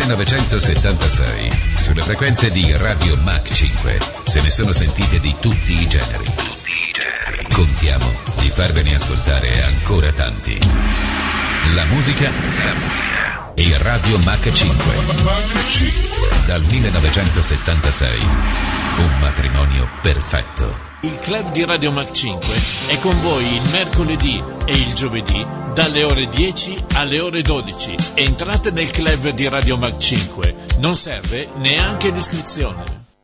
1976, sulle frequenze di Radio Mach 5, se ne sono sentite di tutti i generi. Contiamo di farvene ascoltare ancora tanti. La musica e Radio Mach 5. Dal 1976, un matrimonio perfetto. Il club di Radio Mach 5 è con voi il mercoledì e il giovedì dalle ore 10 alle ore 12. Entrate nel club di Radio Mach 5, non serve neanche l'iscrizione.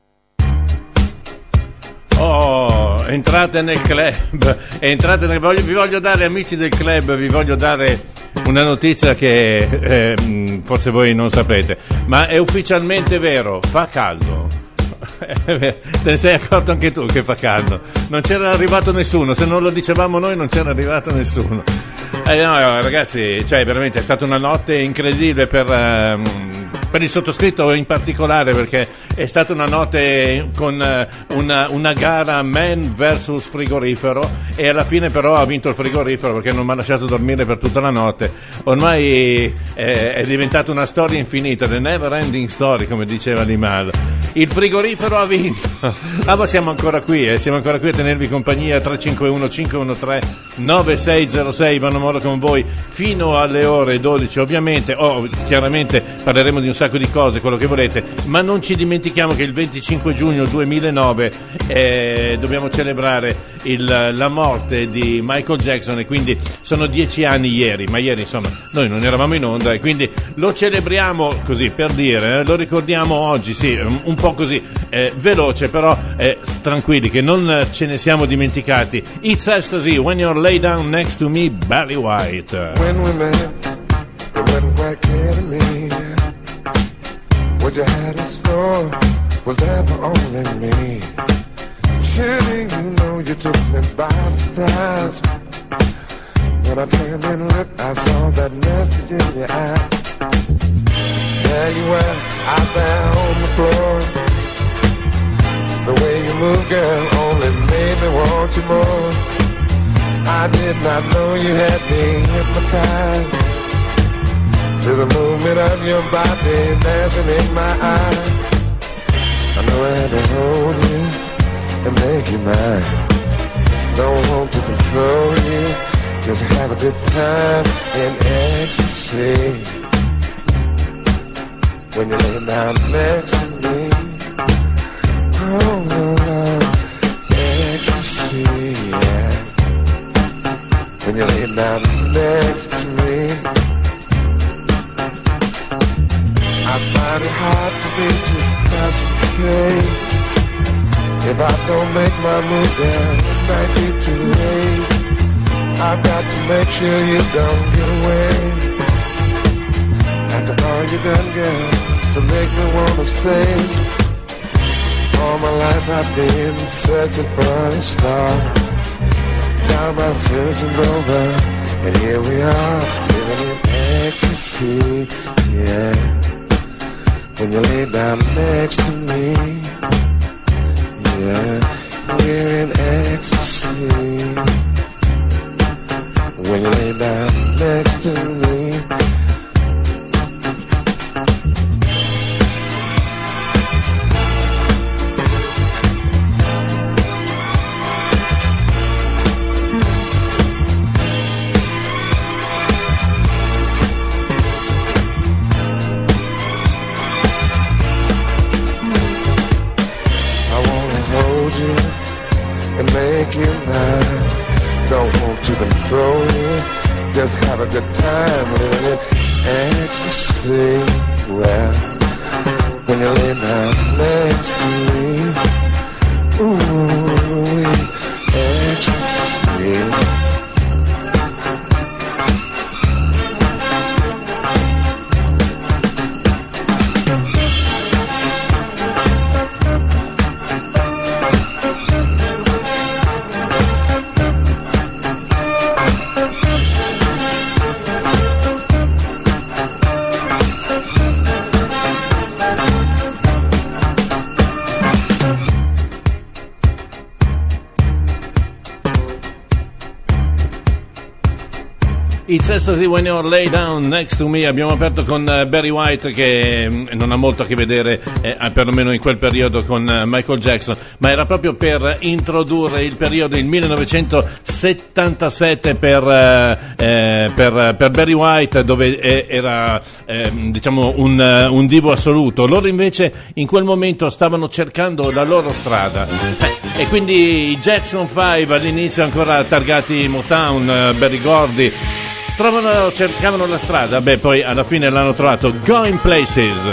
Oh, entrate nel club, vi voglio dare, amici del club, vi voglio dare una notizia che forse voi non sapete, ma è ufficialmente vero, fa caldo. Te ne sei accorto anche tu che fa caldo? Non c'era arrivato nessuno, se non lo dicevamo noi non c'era arrivato nessuno. No, ragazzi, cioè veramente è stata una notte incredibile per il sottoscritto in particolare, perché è stata una notte con una gara man versus frigorifero, e alla fine però ha vinto il frigorifero perché non mi ha lasciato dormire per tutta la notte. Ormai è diventata una storia infinita, the never ending story, come diceva Limal. Il frigorifero ha vinto. Ma siamo ancora qui a tenervi compagnia. 351 513 9606, Vanno Moro con voi fino alle ore 12. Ovviamente, chiaramente parleremo di un sacco di cose, quello che volete, ma non ci dimentichiamo che il 25 giugno 2009 dobbiamo celebrare la morte di Michael Jackson, e quindi sono 10 anni ieri, ma ieri insomma noi non eravamo in onda e quindi lo celebriamo così per dire, lo ricordiamo oggi, sì, un po' così veloce, però tranquilli che non ce ne siamo dimenticati. It's Ecstasy, When You're Lay Down Next to Me, Barry White. When we met, it wasn't quite clear to me what you had in store was there for only me. Surely you know you took me by surprise. When I turned and looked, I saw that message in your eye. There you were, out there on the floor. The way you move, girl, only made me want you more. I did not know you had me hypnotized to the movement of your body dancing in my eyes. I know I had to hold you and make you mine. Don't want to control you, just have a good time in ecstasy. When you lay down next to me, oh Lord, ecstasy, yeah. When you lay down next to me, I find it hard for me to concentrate. If I don't make my move, then it might be too late. I've got to make sure you don't get away. After all you done, girl, to make me wanna stay. All my life I've been searching for a star. Now my searching's over, and here we are, living in ecstasy, yeah. When you lay down next to me, yeah, we're in ecstasy. When you lay down next to me, make you mine. Don't want to control you, just have a good time living in ecstasy. Well, when you lay down next to me, ooh, ecstasy. It's Ecstasy When You're Lay Down Next to Me. Abbiamo aperto con Barry White, che non ha molto a che vedere, perlomeno in quel periodo, con Michael Jackson, ma era proprio per introdurre il periodo, il 1977 per Barry White, dove era diciamo un divo assoluto. Loro invece in quel momento stavano cercando la loro strada, e quindi i Jackson 5, all'inizio ancora targati Motown, Berry Gordy, cercavano la strada, poi alla fine l'hanno trovato. Going Places.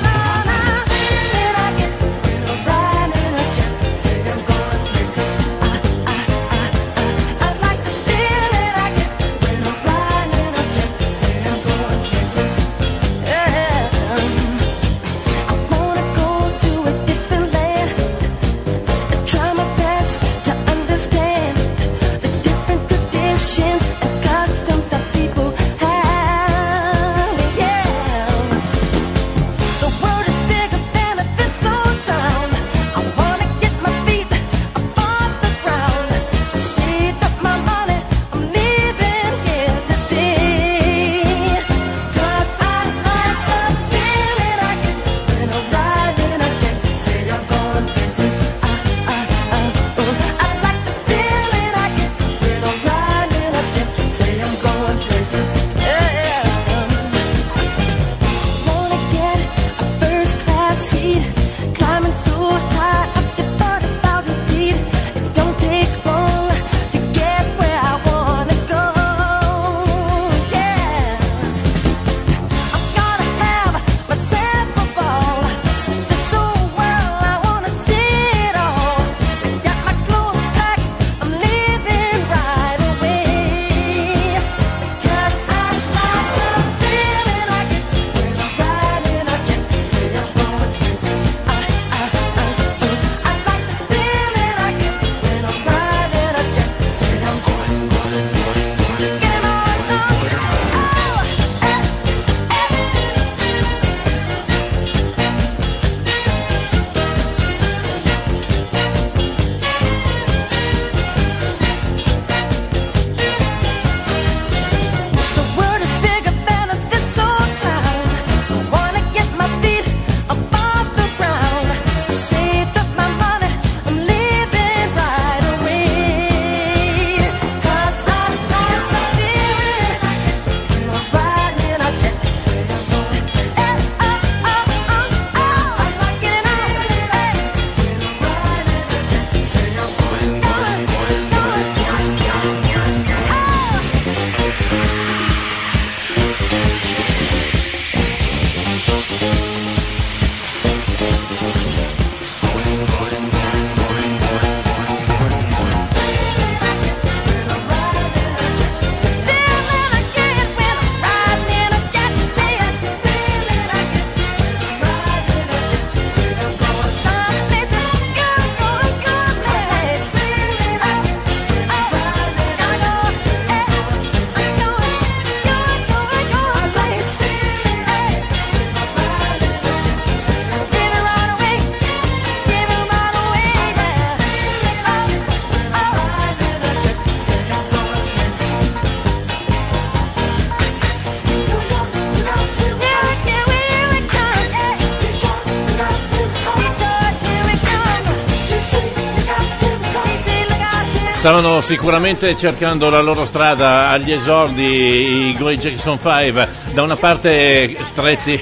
Stavano sicuramente cercando la loro strada agli esordi i Go Jackson 5, da una parte stretti,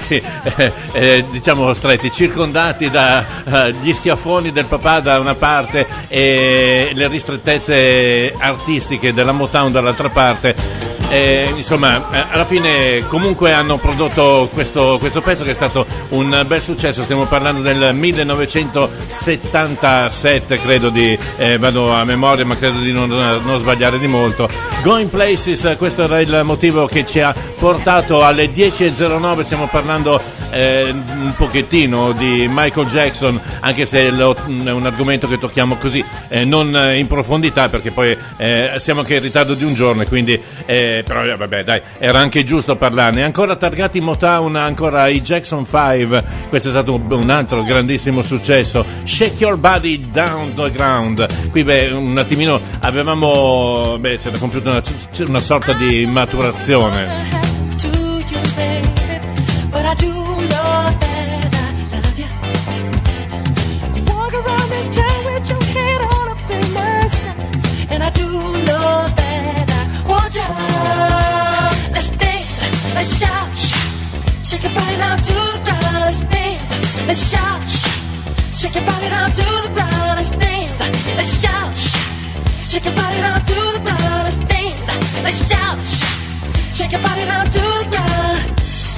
circondati dagli schiaffoni del papà da una parte e le ristrettezze artistiche della Motown dall'altra parte. Insomma, alla fine comunque hanno prodotto questo pezzo che è stato un bel successo. Stiamo parlando del 1977, credo vado a memoria, ma credo di non sbagliare di molto. Going Places, questo era il motivo che ci ha portato alle 10.09. Stiamo parlando un pochettino di Michael Jackson, anche se è un argomento che tocchiamo così, non in profondità, perché poi siamo anche in ritardo di un giorno, e quindi però vabbè dai, era anche giusto parlarne. Ancora targati Motown, ancora i Jackson 5, questo è stato un altro grandissimo successo, Shake Your Body Down the Ground. Qui un attimino avevamo, c'era compiuta una sorta di maturazione. Let's shout, shake your body down to the ground. Let's dance. Let's shout, shake your body down to the ground. Let's dance. Let's shout, shake your body down to the ground. Let's dance. Let's shout, shake your body down to the ground.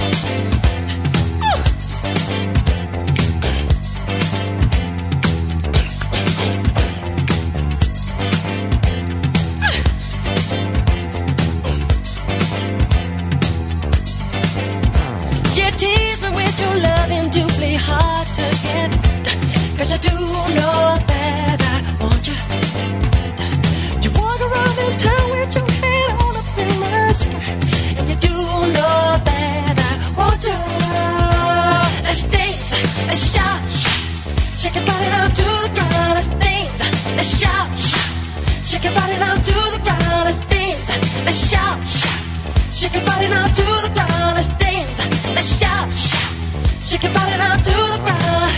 Hard to get, 'cause you do know that I want you. You walk around this town with your head on up in the sky, and you do know that I want you. Let's dance, let's shout, shake your body down to the ground. Let's dance, let's shout, shake your body down to the ground. Let's dance, let's shout, shake your body down to the ground. Let's dance, let's shout, shake your body down to the ground.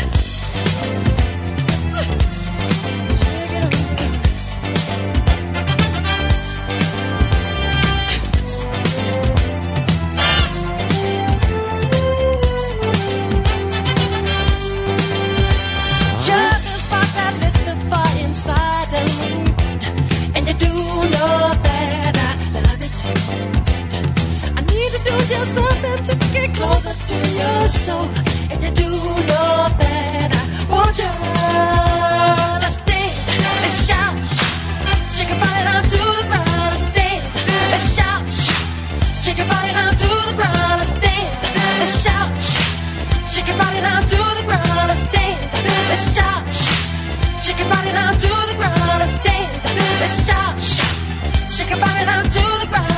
Just a spark that lit the fire inside of me, and you do know that I love it. I need to do just something to get closer to your soul. And you do know that I want you. Let's dance, let's shout, shake your body down to the ground. Let's dance, let's shout, shake your body down to the ground. Let's dance, let's shout, shake your body down to the ground. Let's dance, let's shout, shake your body down to the ground. Let's dance, let's shout, shake your body down to the ground.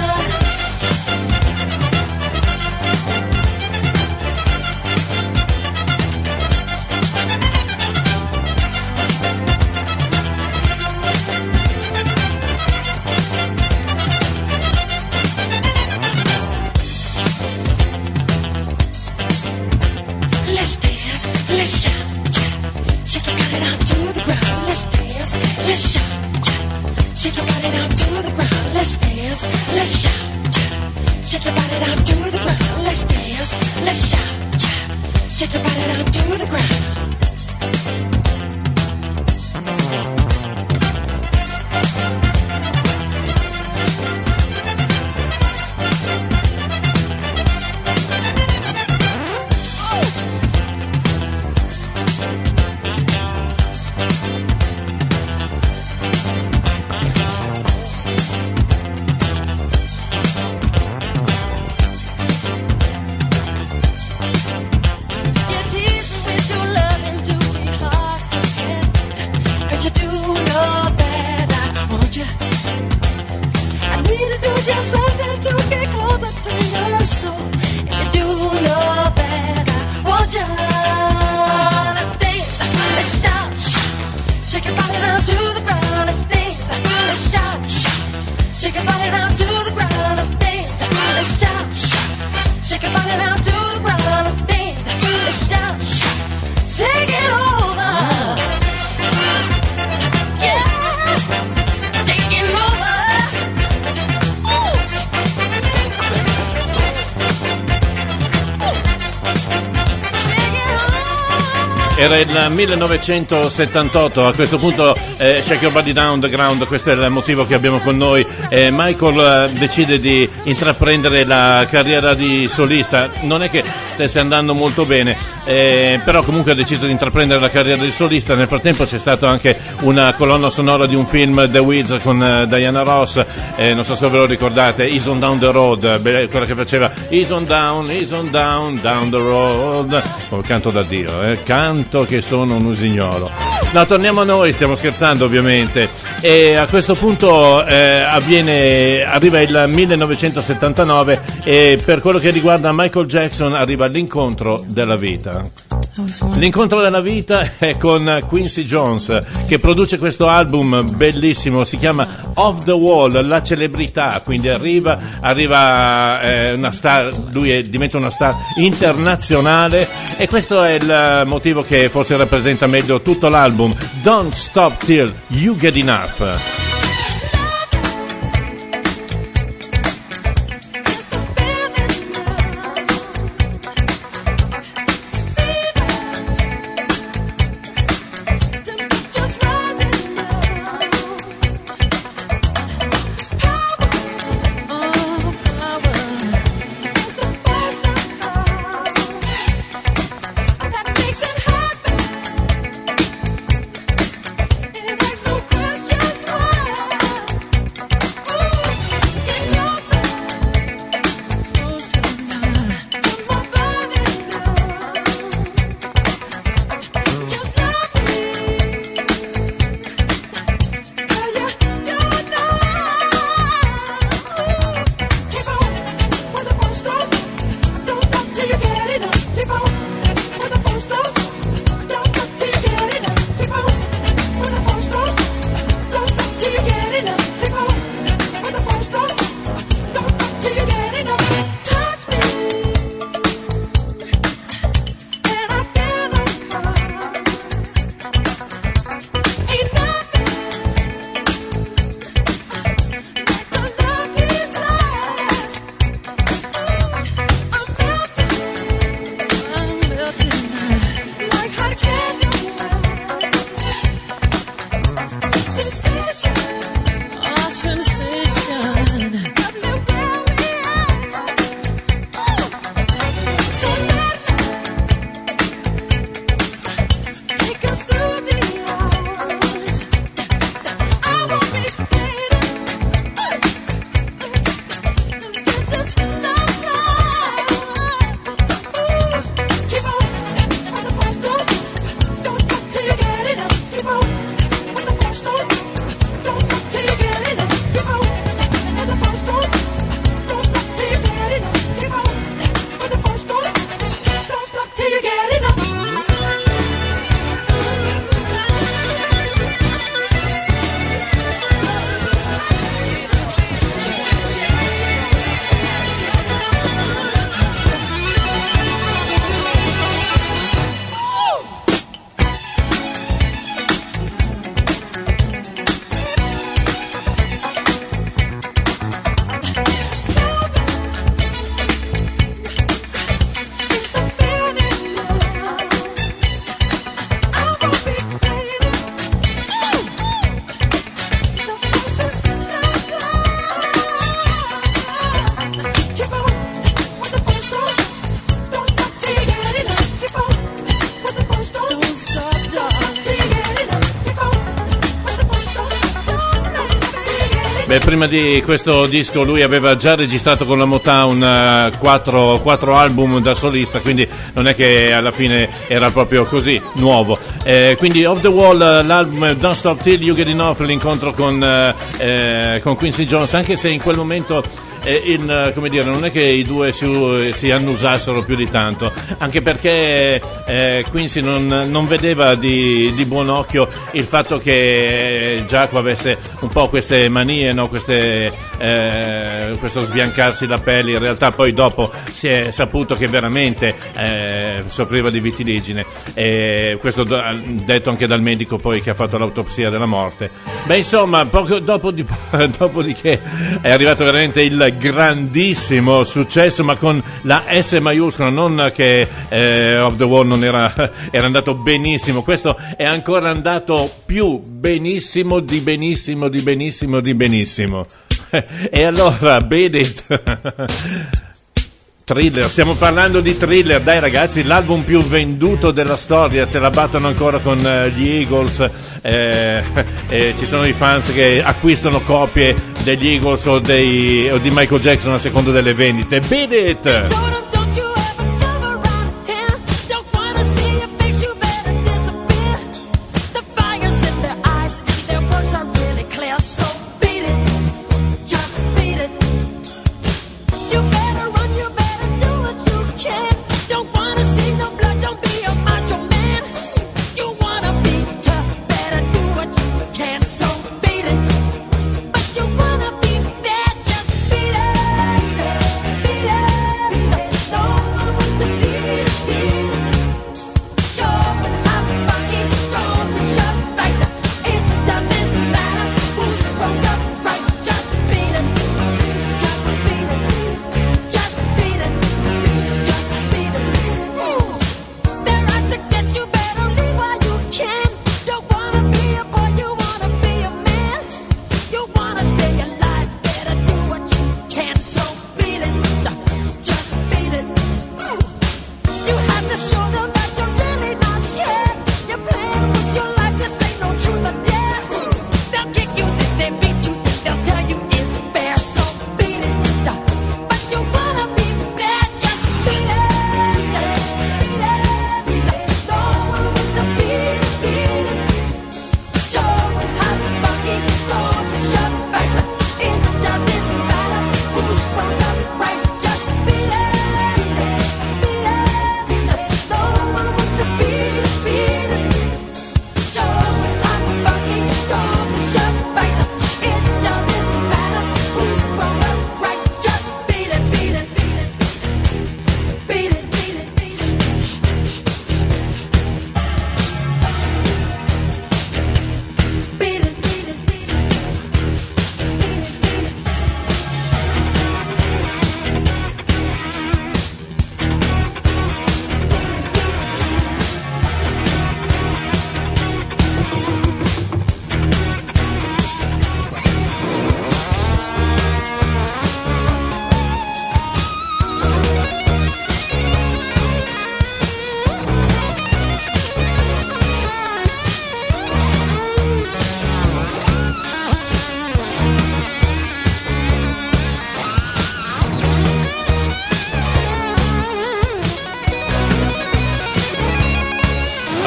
Let's shout, shake your body down to the ground. Let's dance, let's shout, shake your body down to the ground. Era il 1978, a questo punto Shake Your Body Down the Ground, questo è il motivo che abbiamo con noi. Michael decide di intraprendere la carriera di solista, non è che stesse andando molto bene, però comunque ha deciso di intraprendere la carriera di solista. Nel frattempo c'è stato anche una colonna sonora di un film, The Wiz, con Diana Ross, non so se ve lo ricordate, Ease on Down the Road, quella che faceva Ease on down, down the road, canto da Dio, canto che sono un usignolo. No, torniamo a noi, stiamo scherzando ovviamente. e a questo punto arriva il 1979 e per quello che riguarda Michael Jackson arriva l'incontro della vita. L'incontro della vita è con Quincy Jones, che produce questo album bellissimo, si chiama Off the Wall, la celebrità, quindi arriva una star, diventa una star internazionale, e questo è il motivo che forse rappresenta meglio tutto l'album, Don't Stop Till You Get Enough. Beh, prima di questo disco lui aveva già registrato con la Motown 4 album da solista, quindi non è che alla fine era proprio così nuovo. Quindi Off the Wall, l'album Don't Stop Till You Get Enough, l'incontro con Quincy Jones, anche se in quel momento come dire, non è che i due si annusassero più di tanto, anche perché Quincy non vedeva di buon occhio il fatto che Giacomo avesse un po' queste manie, no? Questo sbiancarsi la pelle. In realtà poi dopo si è saputo che veramente soffriva di vitiligine, questo detto anche dal medico poi che ha fatto l'autopsia della morte. Beh, insomma, poco dopodiché è arrivato veramente il grandissimo successo, ma con la S maiuscola, non che Off the Wall non era andato benissimo, questo è ancora andato più benissimo di benissimo di benissimo di benissimo. E allora, Beat It. Thriller, stiamo parlando di Thriller, dai ragazzi, l'album più venduto della storia, se la battono ancora con gli Eagles, ci sono i fans che acquistano copie degli Eagles o di Michael Jackson a seconda delle vendite. Beat It! Really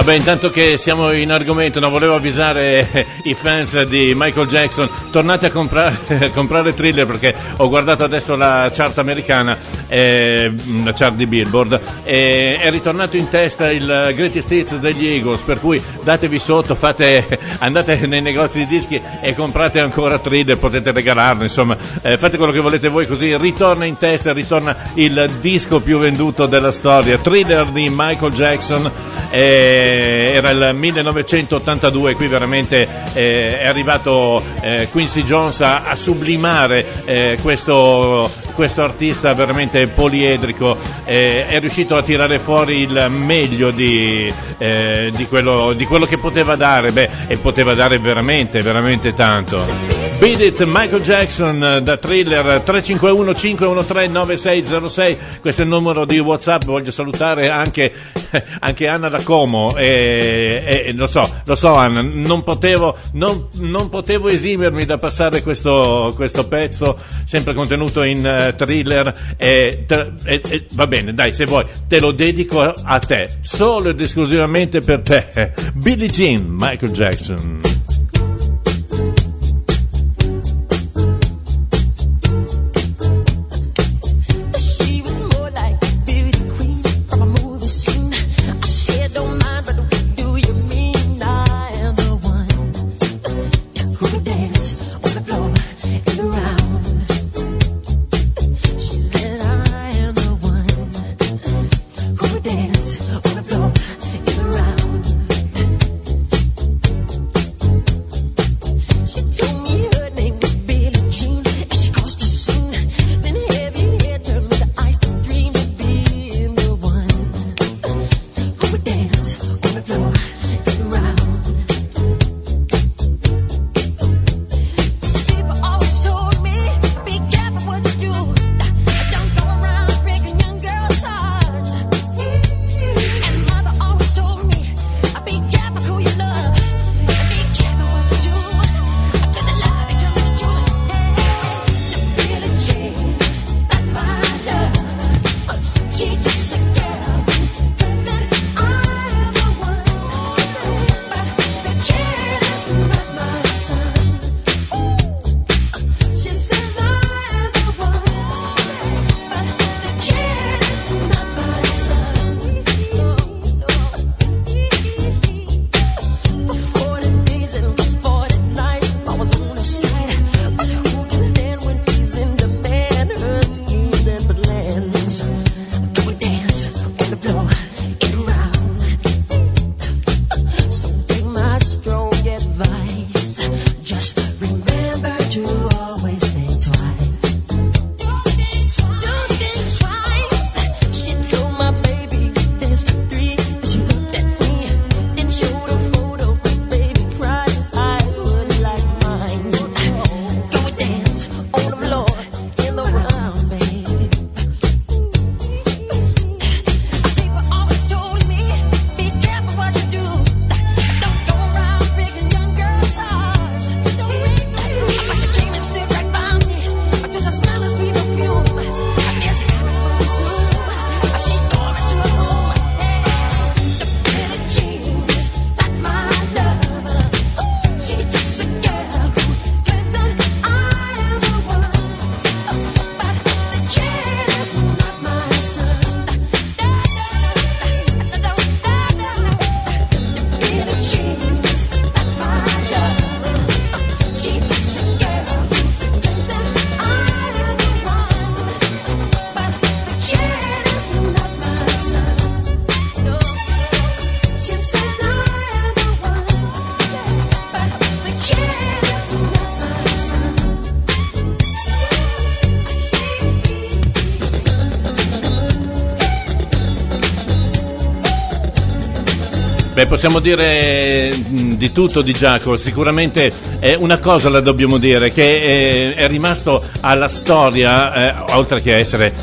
Vabbè, intanto che siamo in argomento, non volevo avvisare i fans di Michael Jackson, tornate a comprare Thriller, perché ho guardato adesso la chart americana, la chart di Billboard, e è ritornato in testa il Greatest Hits degli Eagles, per cui datevi sotto, andate nei negozi di dischi e comprate ancora Thriller, potete regalarlo, insomma, fate quello che volete voi, così ritorna in testa, ritorna il disco più venduto della storia, Thriller di Michael Jackson. Era il 1982, qui veramente è arrivato Quincy Jones a sublimare questo artista veramente poliedrico, è riuscito a tirare fuori il meglio di quello che poteva dare, e poteva dare veramente, veramente tanto. Beat It, Michael Jackson da Thriller. 351 513 9606, questo è il numero di WhatsApp. Voglio salutare anche Anna da Como, lo so Anna, non potevo esimermi da passare questo pezzo sempre contenuto in Thriller, va bene, dai, se vuoi te lo dedico a te, solo ed esclusivamente per te. Billie Jean, Michael Jackson. Possiamo dire di tutto di Giacomo, sicuramente una cosa la dobbiamo dire, che è rimasto alla storia, oltre che essere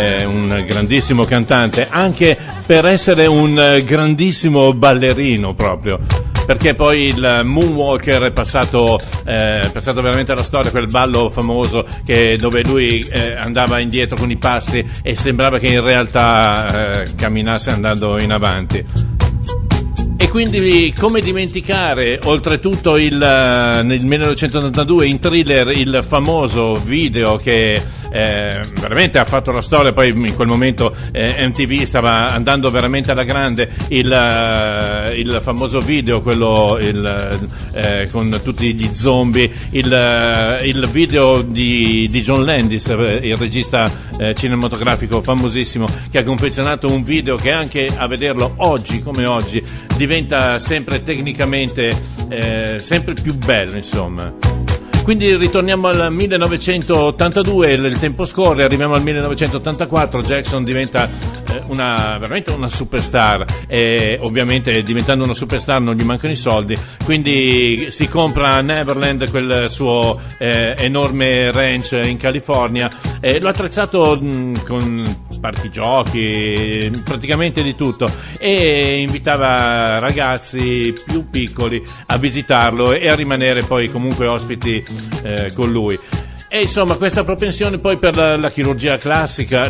un grandissimo cantante, anche per essere un grandissimo ballerino proprio, perché poi il Moonwalker è passato veramente alla storia, quel ballo famoso dove lui andava indietro con i passi e sembrava che in realtà camminasse andando in avanti. E quindi come dimenticare oltretutto nel 1982 in Thriller il famoso video che veramente ha fatto la storia, poi in quel momento MTV stava andando veramente alla grande, il famoso video, quello con tutti gli zombie, il video di John Landis, il regista cinematografico famosissimo, che ha confezionato un video che anche a vederlo oggi come oggi diventa sempre tecnicamente sempre più bello, insomma. Quindi ritorniamo al 1982, il tempo scorre, arriviamo al 1984, Jackson diventa veramente una superstar, e ovviamente diventando una superstar non gli mancano i soldi, quindi si compra a Neverland quel suo enorme ranch in California, l'ho attrezzato con parchi giochi, praticamente di tutto, e invitava ragazzi più piccoli a visitarlo e a rimanere poi comunque ospiti con lui. E insomma questa propensione poi per la chirurgia plastica,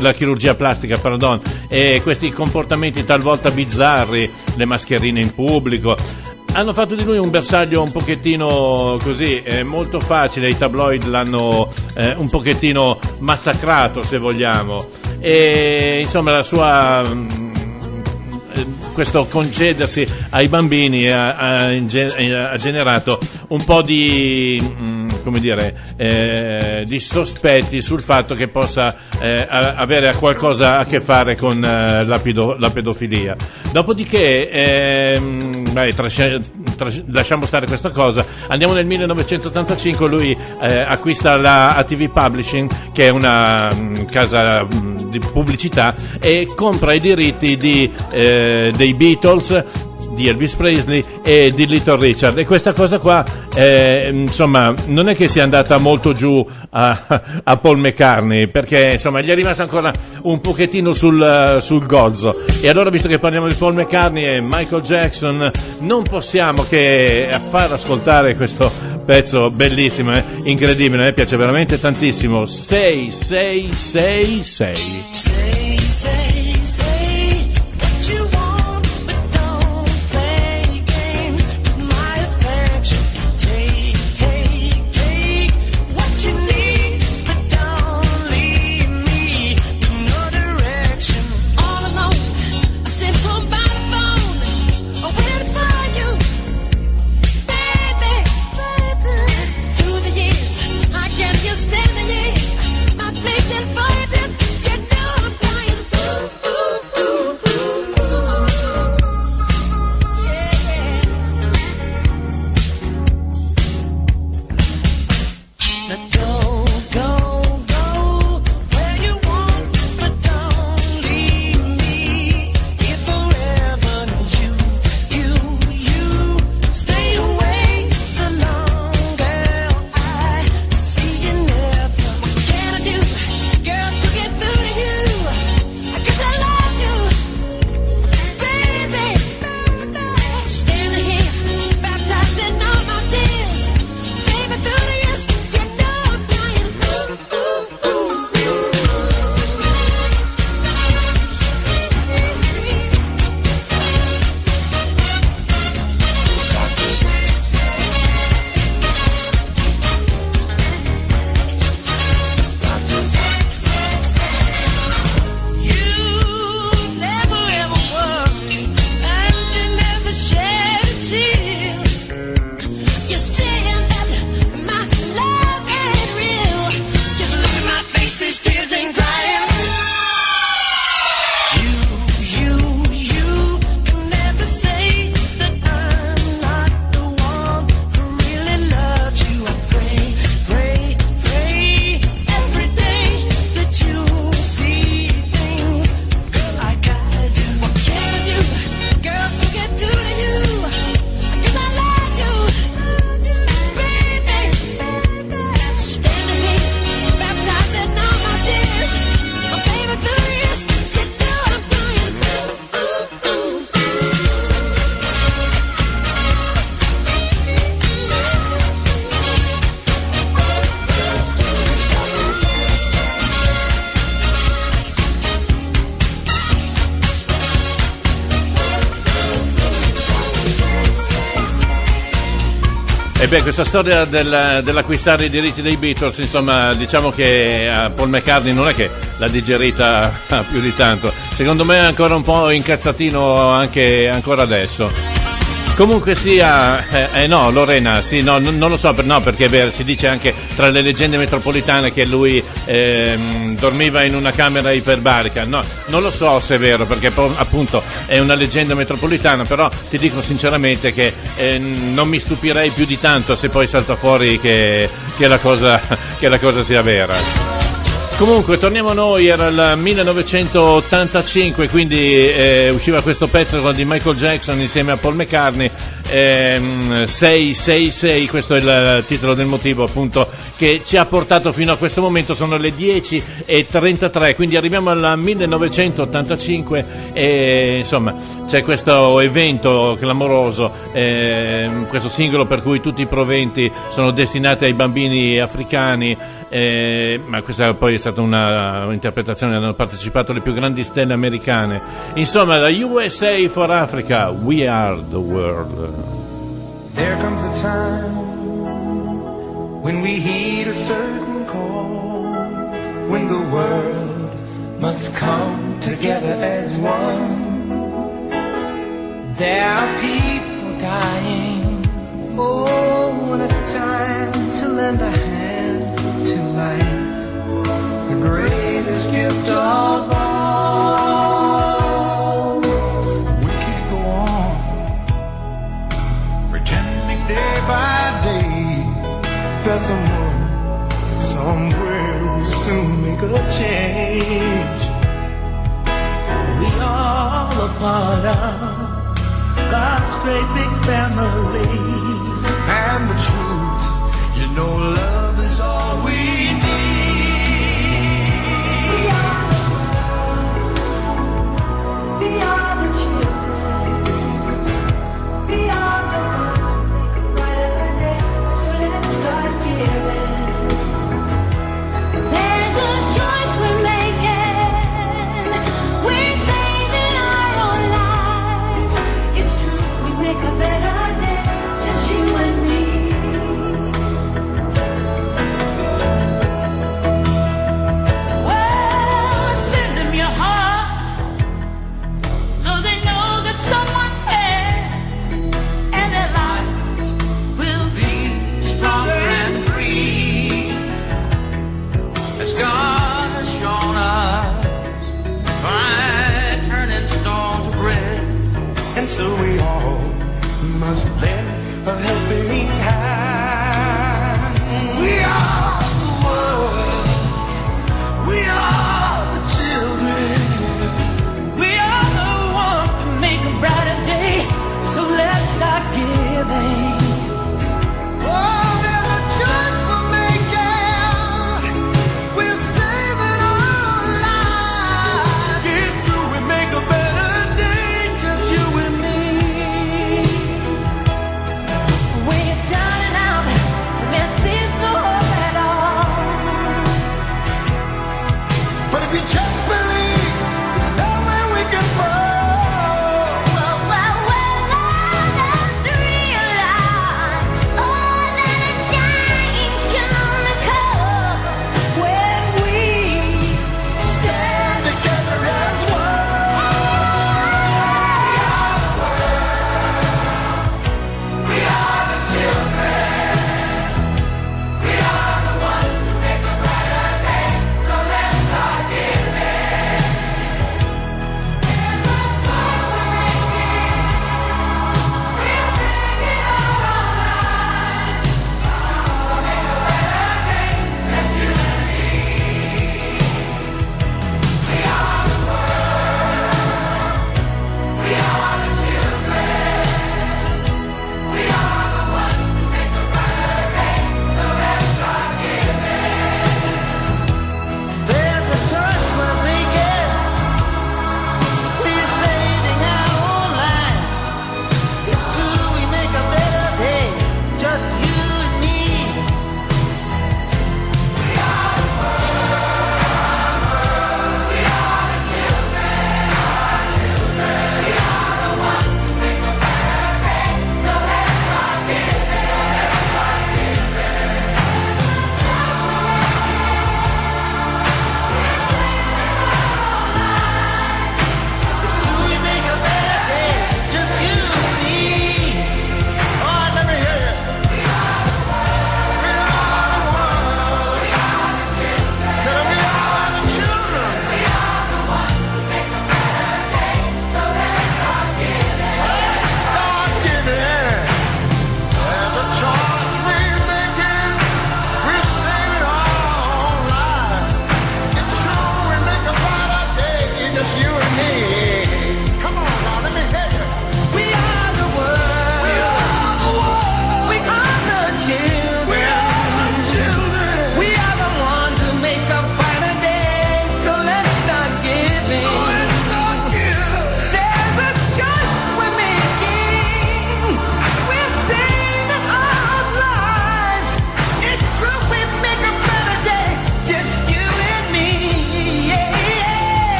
e questi comportamenti talvolta bizzarri, le mascherine in pubblico, hanno fatto di lui un bersaglio un pochettino così molto facile. I tabloid l'hanno un pochettino massacrato, se vogliamo, e insomma la sua questo concedersi ai bambini ha generato un po' di come dire, di sospetti sul fatto che possa avere qualcosa a che fare con la pedofilia. Dopodiché lasciamo stare questa cosa, andiamo nel 1985, lui acquista la ATV Publishing, che è una casa di pubblicità, e compra i diritti dei Beatles, di Elvis Presley e di Little Richard, e questa cosa qua insomma non è che sia andata molto giù a Paul McCartney, perché insomma gli è rimasto ancora un pochettino sul gozzo. E allora, visto che parliamo di Paul McCartney e Michael Jackson, non possiamo che far ascoltare questo pezzo bellissimo, incredibile, a me piace veramente tantissimo. 666. Standing here, my place in fire, you know. E beh, questa storia dell'acquistare i diritti dei Beatles, insomma, diciamo che a Paul McCartney non è che l'ha digerita più di tanto. Secondo me è ancora un po' incazzatino anche ancora adesso. Comunque sia, no, Lorena, sì, no, non lo so, perché beh, si dice anche tra le leggende metropolitane che lui dormiva in una camera iperbarica. No, non lo so se è vero, perché appunto è una leggenda metropolitana, però ti dico sinceramente che non mi stupirei più di tanto se poi salta fuori che la cosa sia vera. Comunque torniamo a noi, era il 1985, quindi usciva questo pezzo di Michael Jackson insieme a Paul McCartney, 666, questo è il titolo del motivo appunto che ci ha portato fino a questo momento. Sono le 10:33, quindi arriviamo al 1985 e insomma c'è questo evento clamoroso, questo singolo per cui tutti i proventi sono destinati ai bambini africani. Ma questa poi è stata un'interpretazione, hanno partecipato le più grandi stelle americane. Insomma, la USA for Africa, We Are the World. There comes a time when we heed a certain call, when the world must come together as one. There are people dying, oh, when it's time to lend a hand to life, the greatest gift of all. We can't go on pretending day by day that someone somewhere will soon make a change. We all a part of God's great big family, and the truth, you know, love is all we need. We are the children. We are the ones who make a brighter day. So let's start giving. There's a choice we're making. We're saving our own lives. It's true, we make a better day, just you and me.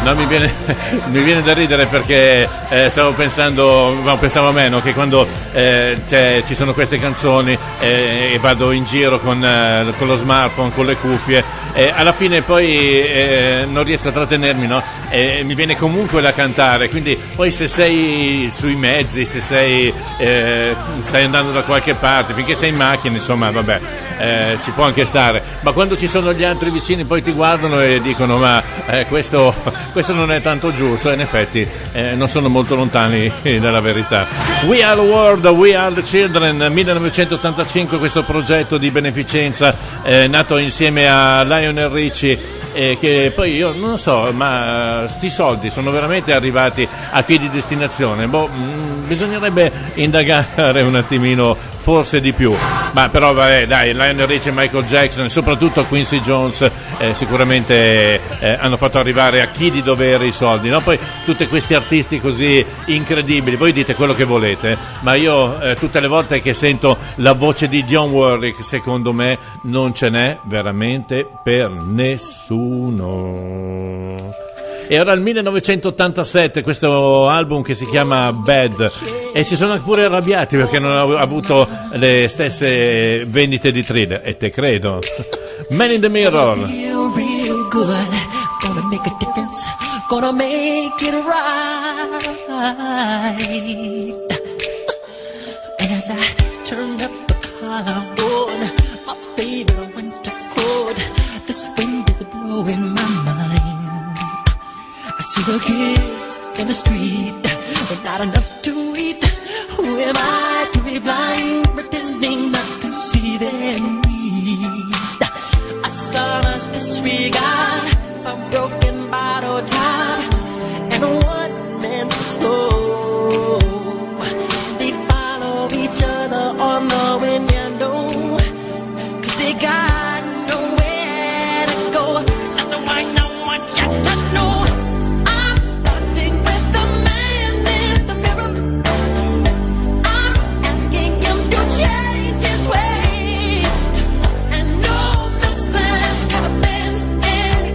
No, mi viene da ridere perché stavo pensando, no, pensavo a me, no, che quando ci sono queste canzoni e vado in giro con lo smartphone, con le cuffie, alla fine poi non riesco a trattenermi, no? Mi viene comunque da cantare, quindi poi se sei sui mezzi, se stai andando da qualche parte, finché sei in macchina, insomma, vabbè, ci può anche stare, ma quando ci sono gli altri vicini poi ti guardano e dicono ma questo non è tanto giusto, e in effetti non sono molto lontani dalla verità. We Are the World, We Are the Children, 1985, questo progetto di beneficenza nato insieme a Lionel Richie, che poi io non so, ma sti soldi sono veramente arrivati a chi di destinazione? Bisognerebbe indagare un attimino, forse di più, ma però vabbè, dai, Lionel Richie e Michael Jackson e soprattutto Quincy Jones sicuramente hanno fatto arrivare a chi di dovere i soldi, no? Poi tutti questi artisti così incredibili, voi dite quello che volete, ma io tutte le volte che sento la voce di Dionne Warwick, secondo me non ce n'è veramente per nessuno. E ora il 1987, questo album che si chiama Bad, e si sono pure arrabbiati perché non ha avuto le stesse vendite di Thriller, e te credo. Man in the Mirror. Real good, gonna make a difference, gonna make it right. As I turn up the collar on my favorite winter coat, this wind is blowing my mind. I see the kids in the street with not enough to eat. Who am I to be blind, pretending not to see their need? A son's disregard, a broken bottle top, and a one-man soul. They follow each other on the window, 'cause they got nowhere to go. That's why no one got to know. I'm starting with the man in the mirror. I'm asking him to change his ways, and no message could have been any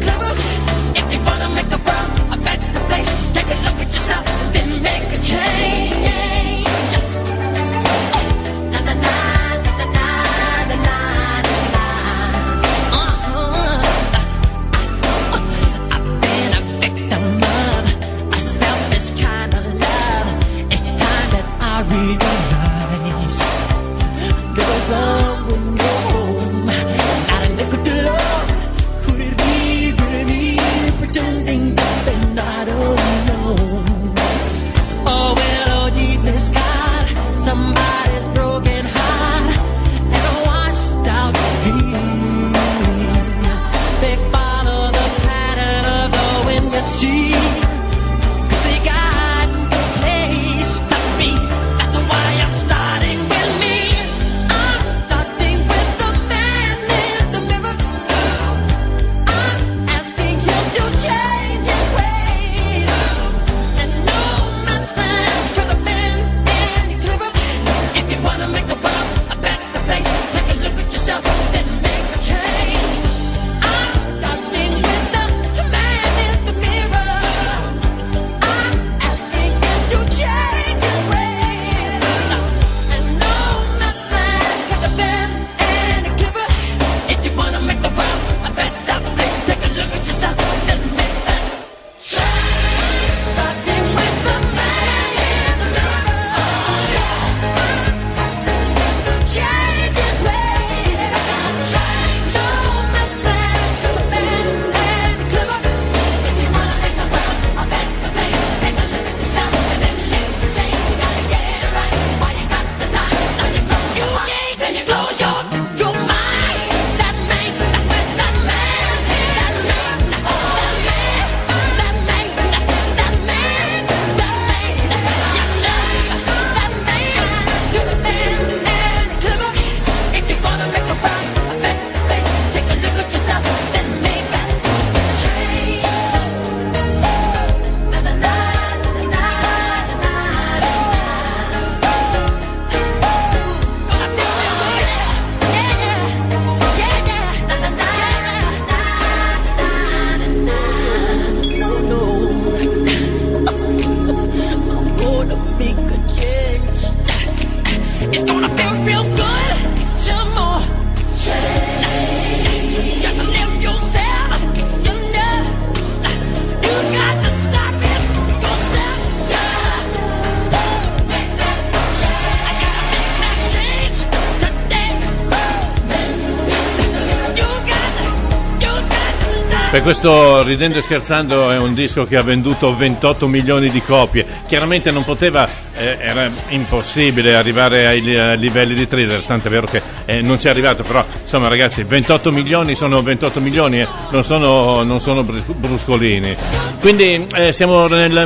Per questo, ridendo e scherzando, è un disco che ha venduto 28 milioni di copie. Chiaramente non poteva, era impossibile arrivare ai livelli di Thriller, tanto è vero che non ci è arrivato, però insomma ragazzi, 28 milioni sono 28 milioni, non sono bruscolini. Quindi siamo nel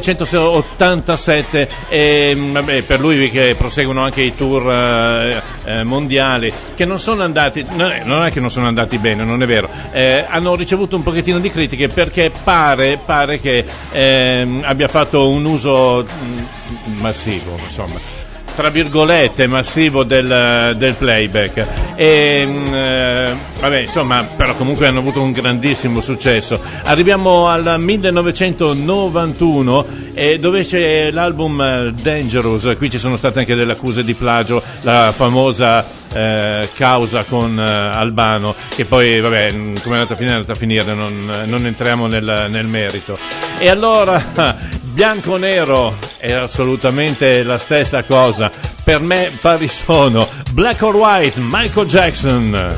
1987 e vabbè, per lui che proseguono anche i tour mondiali, che non sono andati, non è che non sono andati bene, non è vero, hanno ricevuto un pochettino di critiche perché pare che abbia fatto un uso massivo, insomma, tra virgolette massivo del playback e vabbè, insomma, però comunque hanno avuto un grandissimo successo. Arriviamo al 1991 dove c'è l'album Dangerous. Qui ci sono state anche delle accuse di plagio, la famosa causa con Albano, che poi vabbè, come è andata a finire non entriamo nel merito. E allora bianco nero è assolutamente la stessa cosa, per me pari sono. Black or White, Michael Jackson.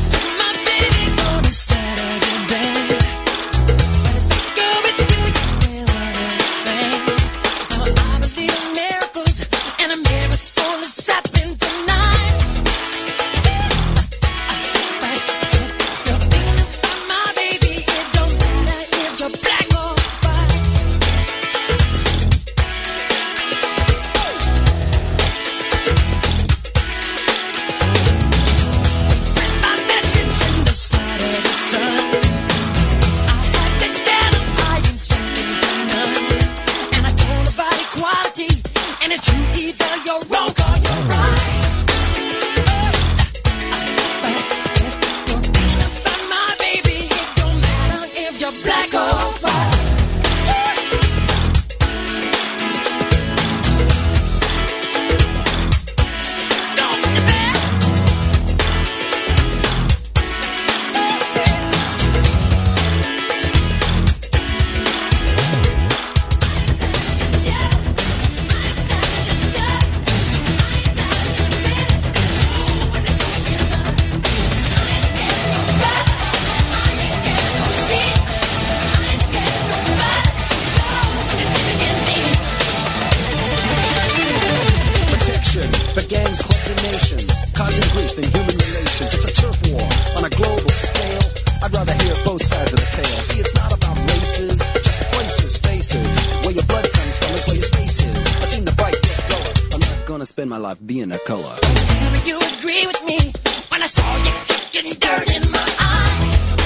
Spend my life being a color. You agree with me when I saw you kicking dirt in my eye.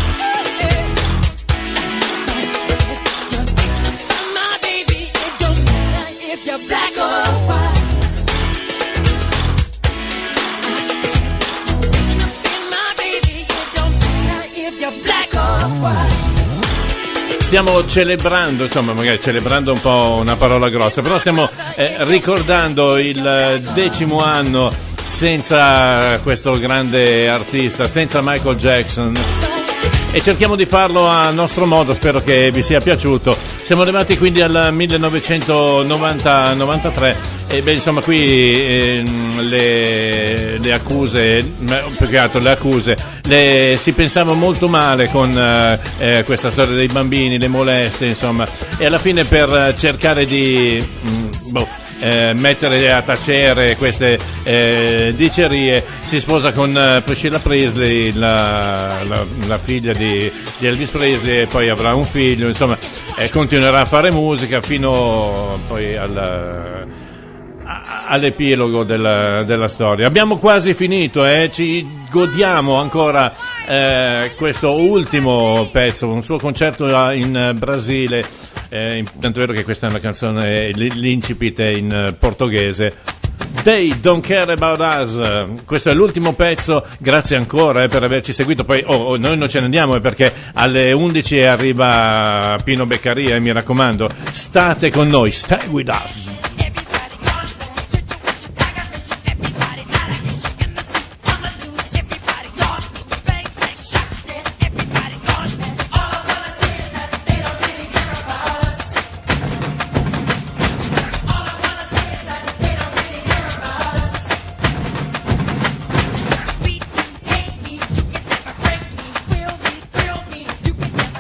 My baby, it don't matter if you're black or white. My baby, it don't matter if you're black or white. Stiamo celebrando, insomma, magari celebrando un po' una parola grossa, però stiamo ricordando il 10° anno senza questo grande artista, senza Michael Jackson, e cerchiamo di farlo a nostro modo. Spero che vi sia piaciuto. Siamo arrivati quindi al 1990-93 e beh, insomma, qui le accuse, più che altro le accuse, si pensava molto male con questa storia dei bambini, le molestie, insomma, e alla fine per cercare di mettere a tacere queste dicerie si sposa con Priscilla Presley, la figlia di Elvis Presley, e poi avrà un figlio, insomma, continuerà a fare musica fino poi all'epilogo della storia. Abbiamo quasi finito, ci godiamo ancora questo ultimo pezzo, un suo concerto in Brasile, tanto è vero che questa è una canzone, l'incipit è in portoghese. They Don't Care About Us, questo è l'ultimo pezzo. Grazie ancora per averci seguito. Poi noi non ce ne andiamo, perché alle 11 arriva Pino Beccaria, e mi raccomando, state con noi, stay with us. You can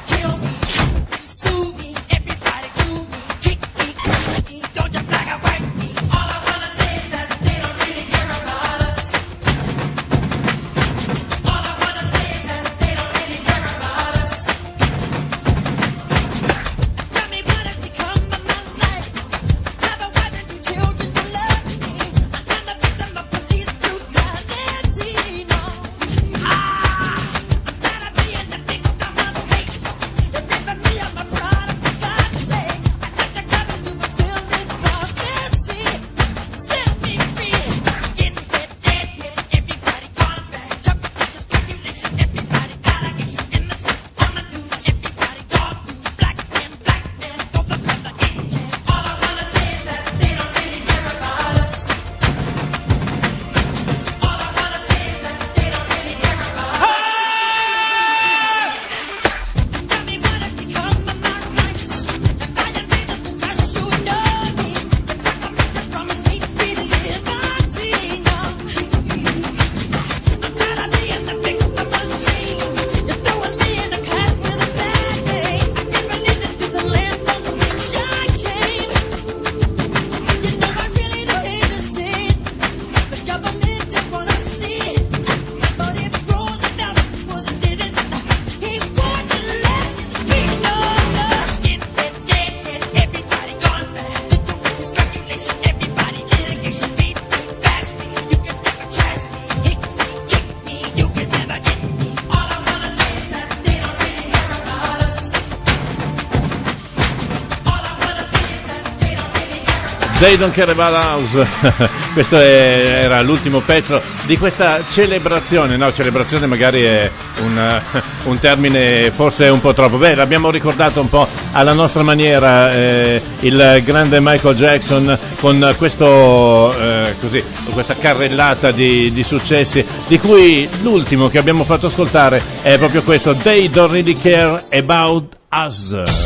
They Don't Care About Us. Questo era l'ultimo pezzo di questa celebrazione. No, celebrazione magari è un termine forse un po' troppo. Beh, l'abbiamo ricordato un po' alla nostra maniera, il grande Michael Jackson con questo così, questa carrellata di successi, di cui l'ultimo che abbiamo fatto ascoltare è proprio questo, They Don't Really Care About Us.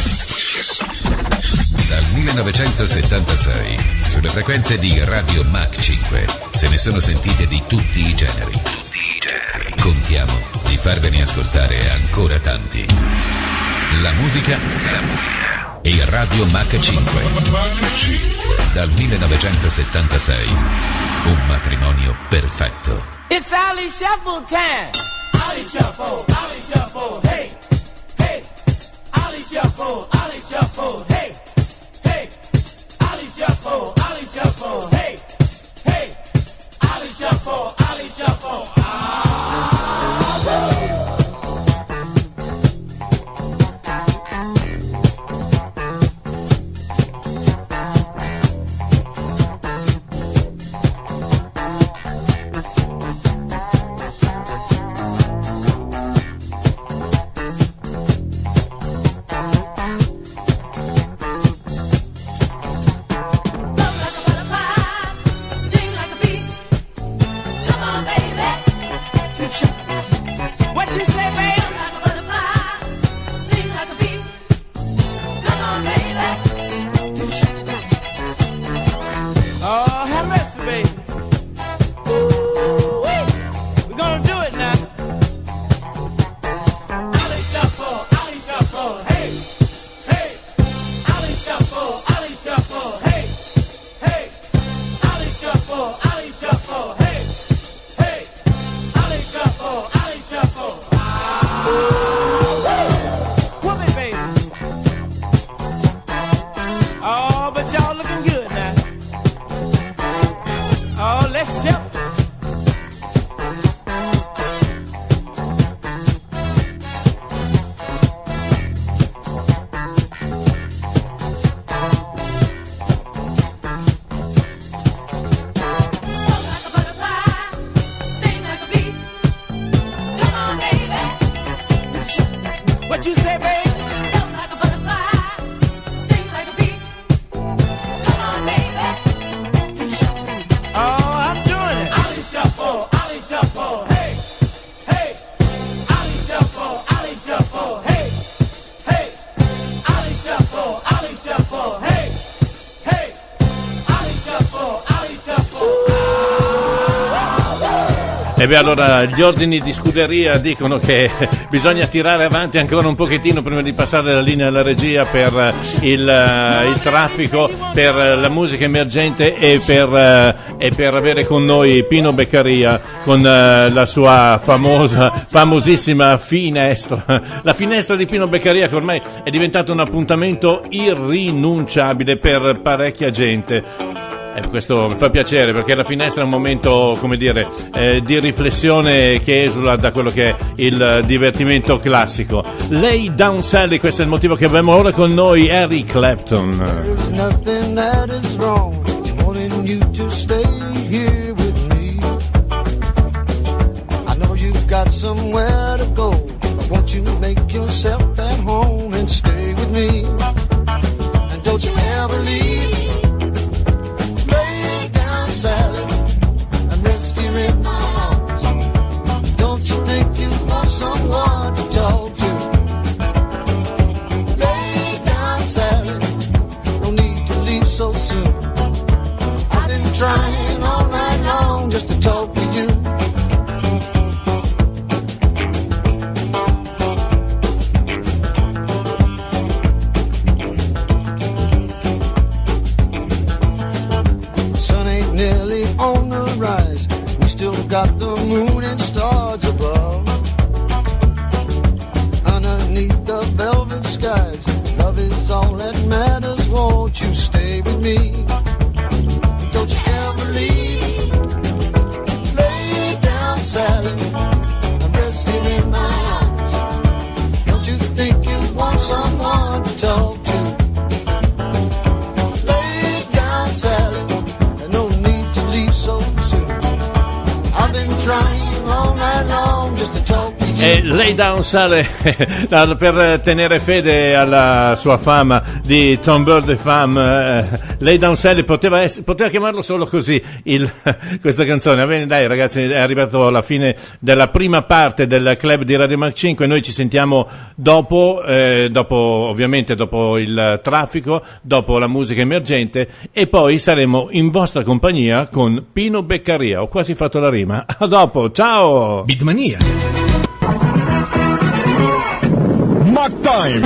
Dal 1976 sulle frequenze di Radio Mach 5 se ne sono sentite di tutti i generi. Contiamo di farvene ascoltare ancora tanti. La musica e Radio Mach 5. Dal 1976 un matrimonio perfetto. It's Ali Shuffle time. Ali Shuffle, hey, hey. Ali Shuffle, hey, hey. Ali Shuffle, hey, hey. Ali Shuffle, E beh, allora gli ordini di scuderia dicono che bisogna tirare avanti ancora un pochettino prima di passare la linea alla regia per il traffico, per la musica emergente e per avere con noi Pino Beccaria con la sua famosissima finestra, la finestra di Pino Beccaria, che ormai è diventato un appuntamento irrinunciabile per parecchia gente. Questo mi fa piacere, perché la finestra è un momento, come dire, di riflessione che esula da quello che è il divertimento classico. Lay Down Sally, questo è il motivo che abbiamo ora con noi Eric Clapton. There's nothing that is wrong, wanting you to stay here with me. I know you've got somewhere to go, but won't you make yourself at home and stay with me? And don't you ever leave. Sally, and rest here in my arms. Don't you think you want someone to talk to? Lay down, Sally, no need to leave so soon. I've been trying all night long just to talk to you. Nearly on the rise, we still got the moon and stars above. Underneath the velvet skies, love is all that matters. Won't you stay with me? Don't you ever leave. Lay down, Sally, I'm resting in my arms. Don't you think you want someone to talk to? Lay down, Sally. E Lay Down Sally per tenere fede alla sua fama di Tom Bird de Femme. Lay Down Sally poteva chiamarlo solo così questa canzone. Va bene, dai ragazzi, è arrivato alla fine della prima parte del club di Radio Mac 5. Noi ci sentiamo dopo ovviamente dopo il traffico, dopo la musica emergente, e poi saremo in vostra compagnia con Pino Beccaria. Ho quasi fatto la rima. A dopo, ciao. Beatmania. Mac Time.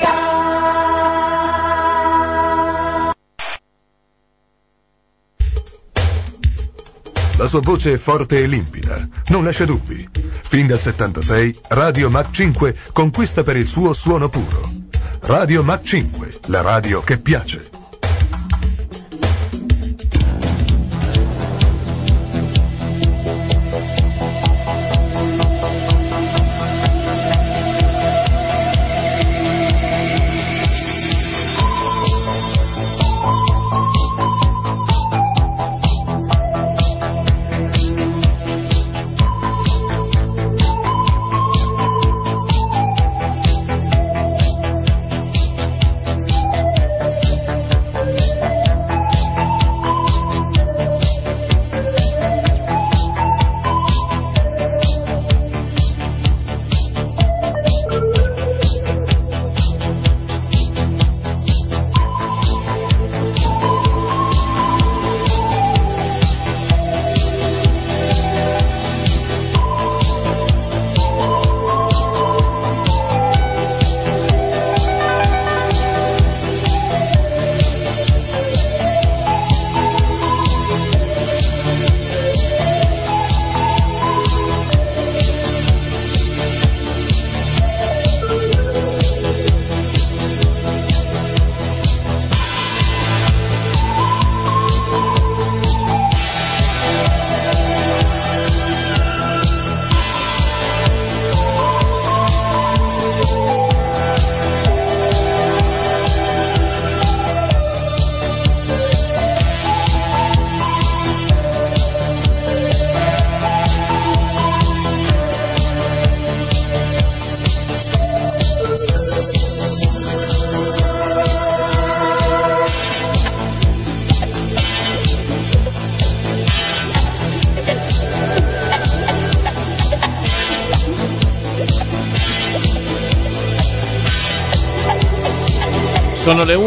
La sua voce è forte e limpida, non lascia dubbi. Fin dal 76, Radio Mac 5 conquista per il suo suono puro. Radio Mac 5, la radio che piace. Sono le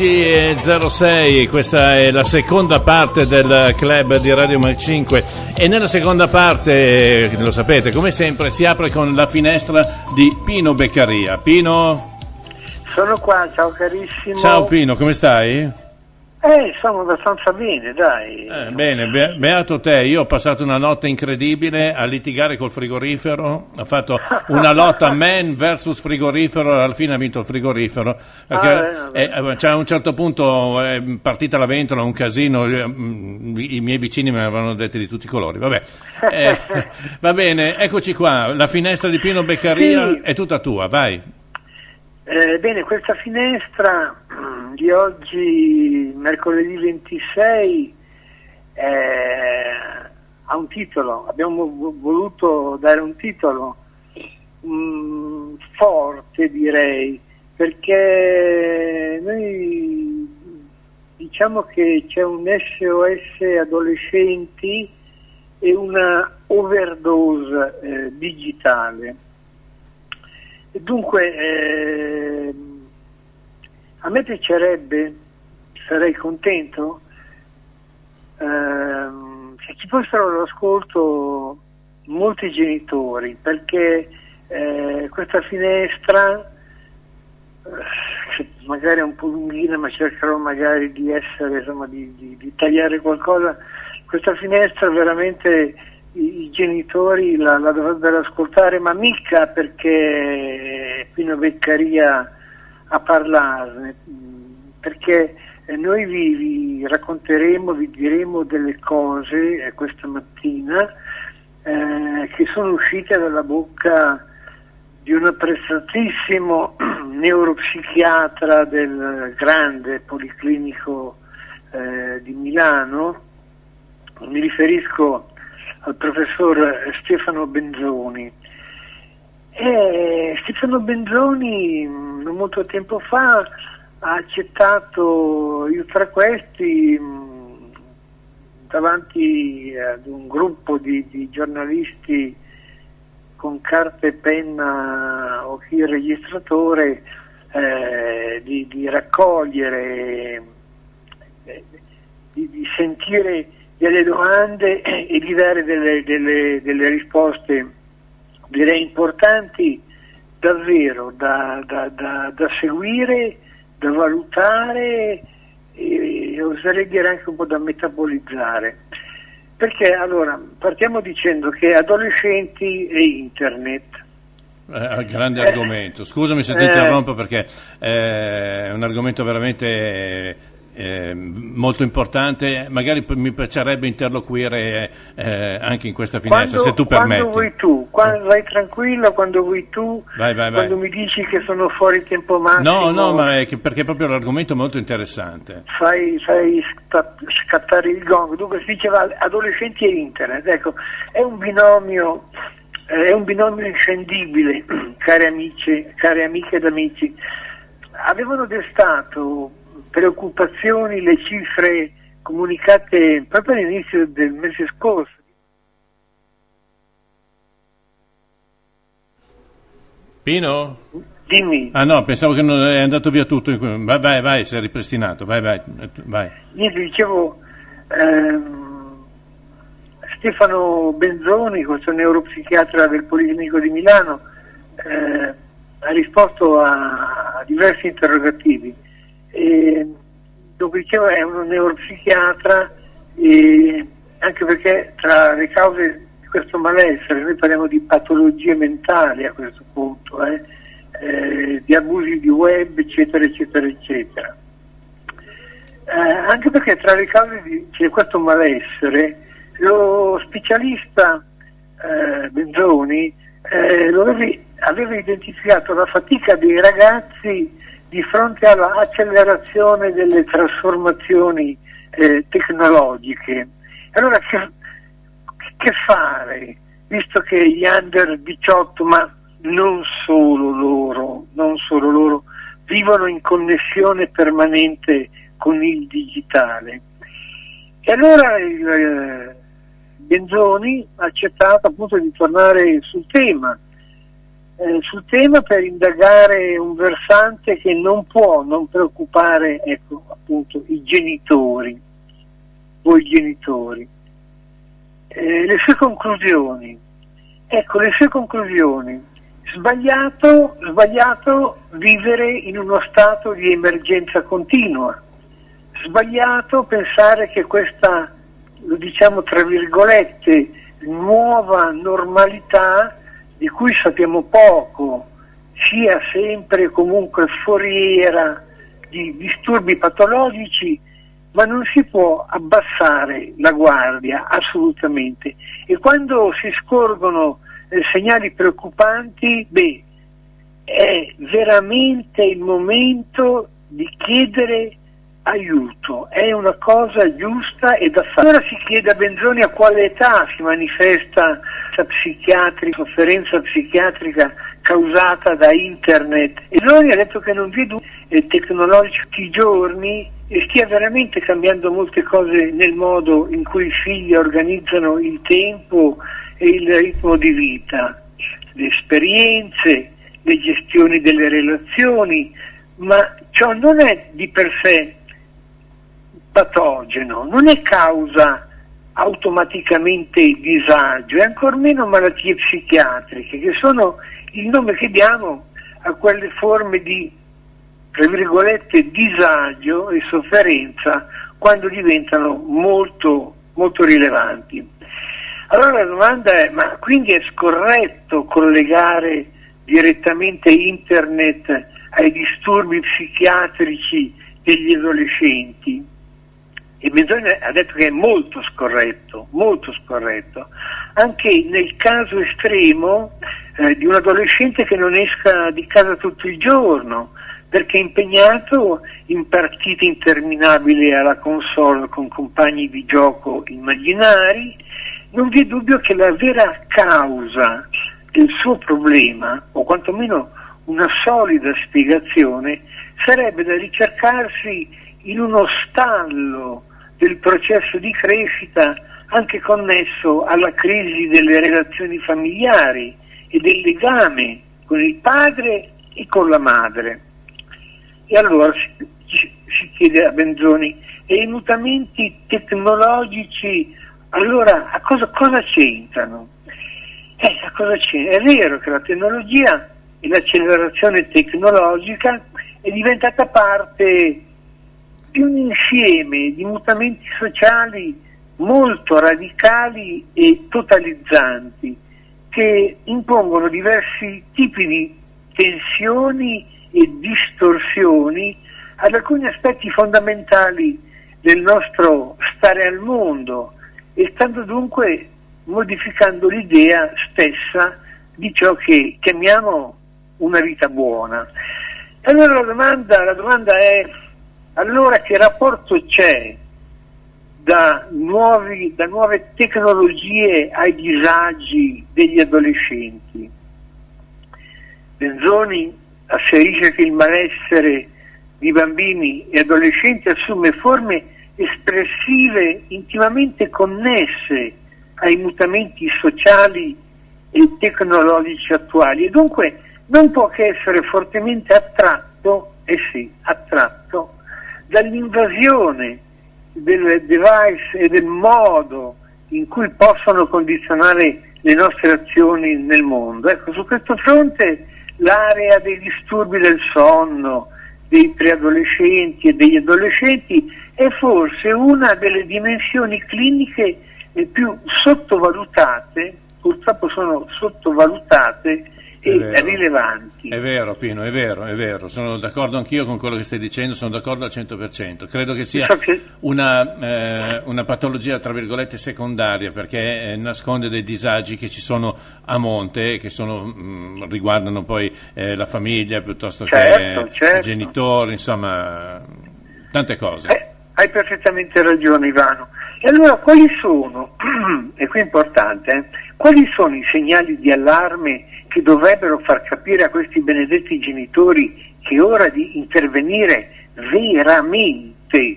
11.06, questa è la seconda parte del club di Radio Mac 5 e nella seconda parte, lo sapete, come sempre si apre con la finestra di Pino Beccaria. Pino? Sono qua, ciao carissimo. Ciao Pino, come stai? Sono abbastanza bene, dai. Bene, beato te, io ho passato una notte incredibile a litigare col frigorifero, ho fatto una lotta man versus frigorifero e alla fine ha vinto il frigorifero, perché a un certo punto è partita la ventola, un casino, i miei vicini me ne avevano dette di tutti i colori, vabbè. Va bene, eccoci qua, la finestra di Pino Beccaria sì. È tutta tua, vai. Bene, questa finestra di oggi, mercoledì 26, ha un titolo, abbiamo voluto dare un titolo forte, direi, perché noi diciamo che c'è un SOS adolescenti e una overdose digitale. Dunque, a me piacerebbe, sarei contento, se ci fossero all'ascolto molti genitori, perché questa finestra, magari è un po' lunghina, ma cercherò magari di essere, insomma, di tagliare qualcosa, questa finestra veramente i genitori la dovrebbero ascoltare, ma mica perché Pino Beccaria a parlarne, perché noi vi racconteremo, vi diremo delle cose questa mattina che sono uscite dalla bocca di un apprezzatissimo neuropsichiatra del grande Policlinico di Milano. Mi riferisco al professor Stefano Benzoni. Stefano Benzoni non molto tempo fa ha accettato io tra questi davanti ad un gruppo di giornalisti con carta e penna o chi il registratore di raccogliere, di sentire delle domande e di dare delle risposte, direi importanti, davvero da seguire, da valutare e oserei dire anche un po' da metabolizzare. Perché allora partiamo dicendo che adolescenti e internet. Grande argomento, scusami se ti interrompo perché è un argomento veramente molto importante, magari mi piacerebbe interloquire anche in questa finestra, se tu permetti. Quando vuoi tu, vai tranquillo, quando vuoi tu, vai. Quando mi dici che sono fuori tempo massimo. No, ma è perché proprio l'argomento è molto interessante. Fai scattare il gong. Dunque si diceva adolescenti e internet, ecco, è un binomio inscendibile, cari amiche ed amici. Avevano destato preoccupazioni le cifre comunicate proprio all'inizio del mese scorso. Pino? Dimmi. Ah no, pensavo che non è andato via tutto. Vai, si è ripristinato. Vai. Niente, dicevo, Stefano Benzoni, questo neuropsichiatra del Policlinico di Milano, ha risposto a diversi interrogativi. Dunque dicevo, è un neuropsichiatra, anche perché tra le cause di questo malessere, noi parliamo di patologie mentali a questo punto, di abusi di web, eccetera. Anche perché tra le cause di questo malessere, lo specialista Benzoni aveva identificato la fatica dei ragazzi di fronte alla accelerazione delle trasformazioni tecnologiche. Allora che fare, visto che gli under 18, ma non solo loro, vivono in connessione permanente con il digitale? E allora il Benzoni ha accettato appunto di tornare sul tema per indagare un versante che non può non preoccupare, ecco, appunto, i genitori, voi genitori. Le sue conclusioni, sbagliato vivere in uno stato di emergenza continua, sbagliato pensare che questa, lo diciamo tra virgolette, nuova normalità, di cui sappiamo poco, sia sempre comunque foriera di disturbi patologici, ma non si può abbassare la guardia assolutamente. E quando si scorgono segnali preoccupanti, è veramente il momento di chiedere aiuto, è una cosa giusta e da fare. Allora si chiede a Benzoni a quale età si manifesta sofferenza psichiatrica causata da internet, e Benzoni ha detto che non vi è dubbio, è tecnologico tutti i giorni e stia veramente cambiando molte cose nel modo in cui i figli organizzano il tempo e il ritmo di vita, le esperienze, le gestioni delle relazioni, ma ciò non è di per sé patogeno, non è causa automaticamente disagio e ancor meno malattie psichiatriche, che sono il nome che diamo a quelle forme di, tra virgolette, disagio e sofferenza quando diventano molto, molto rilevanti. Allora la domanda è: ma quindi è scorretto collegare direttamente internet ai disturbi psichiatrici degli adolescenti? E Benzoni ha detto che è molto scorretto, anche nel caso estremo di un adolescente che non esca di casa tutto il giorno, perché è impegnato in partite interminabili alla console con compagni di gioco immaginari. Non vi è dubbio che la vera causa il suo problema, o quantomeno una solida spiegazione, sarebbe da ricercarsi in uno stallo del processo di crescita anche connesso alla crisi delle relazioni familiari e del legame con il padre e con la madre. E allora si chiede a Benzoni, e i mutamenti tecnologici allora a cosa c'entrano? A cosa c'entra? È vero che la tecnologia e l'accelerazione tecnologica è diventata parte di un insieme di mutamenti sociali molto radicali e totalizzanti che impongono diversi tipi di tensioni e distorsioni ad alcuni aspetti fondamentali del nostro stare al mondo e stanno dunque modificando l'idea stessa di ciò che chiamiamo una vita buona. Allora la domanda è: allora che rapporto c'è da nuove tecnologie ai disagi degli adolescenti? Benzoni asserisce che il malessere di bambini e adolescenti assume forme espressive intimamente connesse ai mutamenti sociali e tecnologici attuali e dunque non può che essere fortemente attratto dall'invasione del device e del modo in cui possono condizionare le nostre azioni nel mondo. Ecco, su questo fronte l'area dei disturbi del sonno, dei preadolescenti e degli adolescenti è forse una delle dimensioni cliniche più sottovalutate, purtroppo sono sottovalutate e rilevanti. È vero Pino, è vero, sono d'accordo anch'io con quello che stai dicendo, sono d'accordo al 100%, credo che sia una patologia tra virgolette secondaria perché nasconde dei disagi che ci sono a monte, che riguardano poi la famiglia piuttosto che i genitori, insomma tante cose. Hai perfettamente ragione Ivano. E allora quali sono, e qui è importante, quali sono i segnali di allarme che dovrebbero far capire a questi benedetti genitori che è ora di intervenire veramente?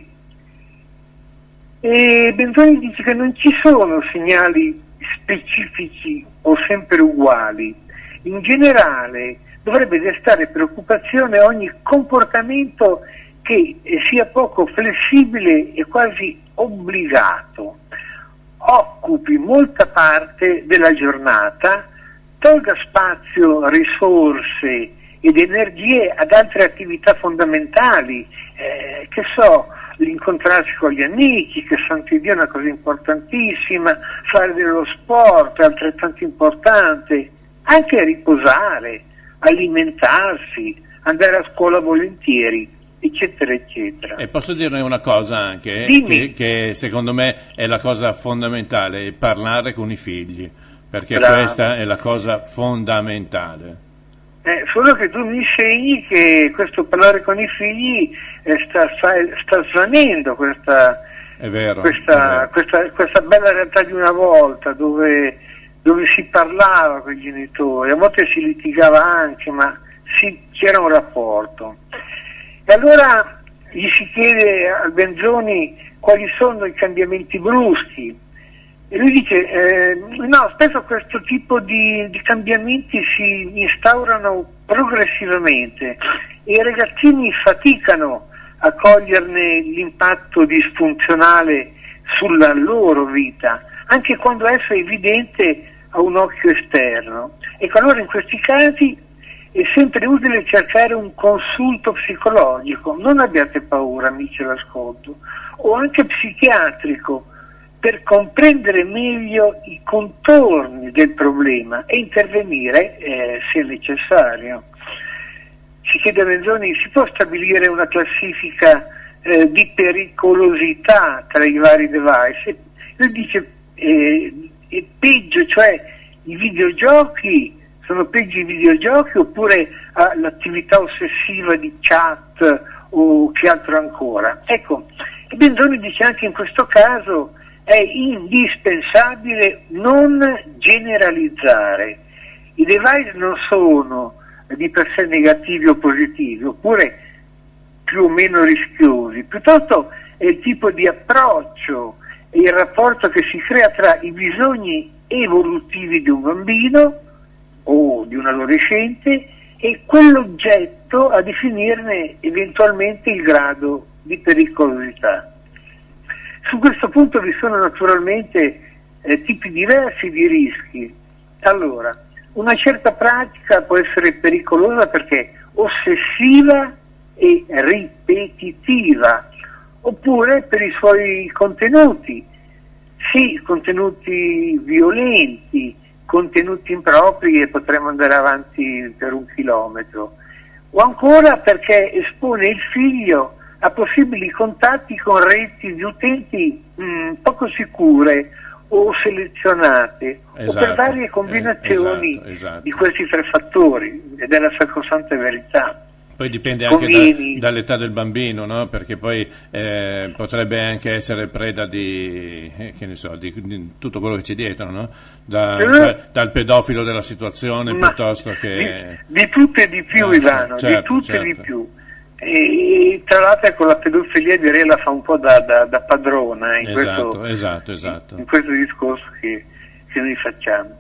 E Benzoni dice che non ci sono segnali specifici o sempre uguali. In generale dovrebbe destare preoccupazione ogni comportamento che sia poco flessibile e quasi obbligato, occupi molta parte della giornata, tolga spazio, risorse ed energie ad altre attività fondamentali, l'incontrarsi con gli amici, che santo Dio è una cosa importantissima, fare dello sport è altrettanto importante, anche riposare, alimentarsi, andare a scuola volentieri, eccetera eccetera. E posso dirne una cosa anche, che secondo me è la cosa fondamentale, parlare con i figli, perché questa è la cosa fondamentale. Solo che tu mi insegni che questo parlare con i figli sta svanendo questa bella realtà di una volta dove si parlava con i genitori, a volte si litigava anche, ma c'era un rapporto. E allora gli si chiede a Benzoni quali sono i cambiamenti bruschi e lui dice no, spesso questo tipo di cambiamenti si instaurano progressivamente e i ragazzini faticano a coglierne l'impatto disfunzionale sulla loro vita, anche quando esso è evidente a un occhio esterno. Ecco, allora in questi casi è sempre utile cercare un consulto psicologico, non abbiate paura amici all'ascolto, o anche psichiatrico, per comprendere meglio i contorni del problema e intervenire se necessario. Si chiede a Benzoni, si può stabilire una classifica di pericolosità tra i vari device? Lui dice è peggio, cioè i videogiochi sono peggio i videogiochi oppure l'attività ossessiva di chat o che altro ancora. Ecco, Benzoni dice anche in questo caso è indispensabile non generalizzare. I device non sono di per sé negativi o positivi, oppure più o meno rischiosi, piuttosto è il tipo di approccio e il rapporto che si crea tra i bisogni evolutivi di un bambino o di un adolescente e quell'oggetto a definirne eventualmente il grado di pericolosità. Su questo punto vi sono naturalmente tipi diversi di rischi. Allora, una certa pratica può essere pericolosa perché ossessiva e ripetitiva, oppure per i suoi contenuti, sì, contenuti violenti, contenuti impropri, e potremmo andare avanti per 1 chilometro, o ancora perché espone il figlio a possibili contatti con reti di utenti poco sicure o selezionate, esatto, o per varie combinazioni esatto. di questi 3 fattori, ed è la sacrosanta verità. Poi dipende anche dall'età del bambino, no? Perché poi potrebbe anche essere preda di, che ne so, di tutto quello che c'è dietro, no? Dal pedofilo della situazione, piuttosto che... Di tutto e di più, Ivano, certo, di tutto certo. e di più. E tra l'altro con la pedofilia direi la fa un po' da padrona in esatto. in questo discorso che noi facciamo.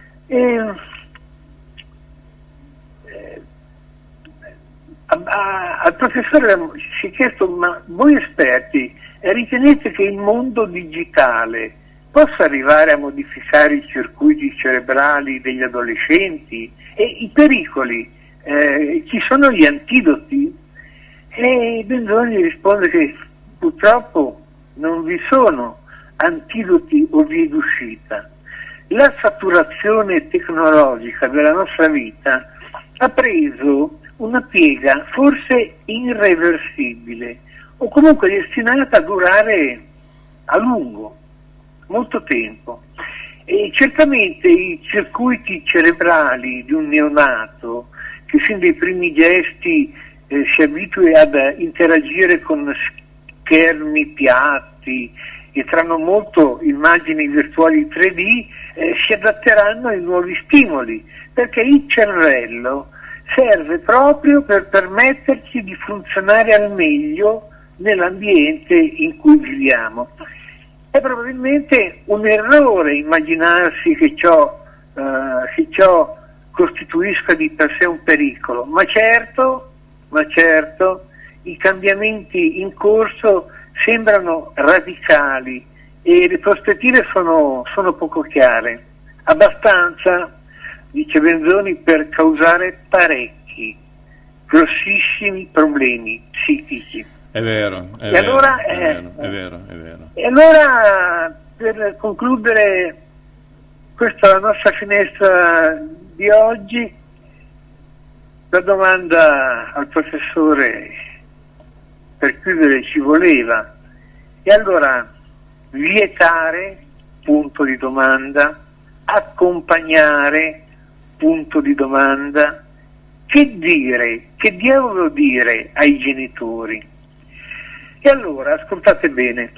Al professore si è chiesto: ma voi esperti ritenete che il mondo digitale possa arrivare a modificare i circuiti cerebrali degli adolescenti e i pericoli? Ci sono gli antidoti? E Benzoni risponde che purtroppo non vi sono antidoti o vie d'uscita. La saturazione tecnologica della nostra vita ha preso una piega forse irreversibile, o comunque destinata a durare a lungo, molto tempo. E certamente i circuiti cerebrali di un neonato, che sin dai primi gesti si abitui ad interagire con schermi piatti e tra non molto immagini virtuali 3D, si adatteranno ai nuovi stimoli, perché il cervello serve proprio per permetterci di funzionare al meglio nell'ambiente in cui viviamo. È probabilmente un errore immaginarsi che ciò costituisca di per sé un pericolo, ma certo i cambiamenti in corso sembrano radicali e le prospettive sono poco chiare, abbastanza, dice Benzoni, per causare parecchi, grossissimi problemi psichici. È vero. E allora, per concludere questa la nostra finestra di oggi, la domanda al professore per chiudere ci voleva: e allora vietare, punto di domanda, accompagnare, punto di domanda, che dire, che diavolo dire ai genitori? E allora ascoltate bene,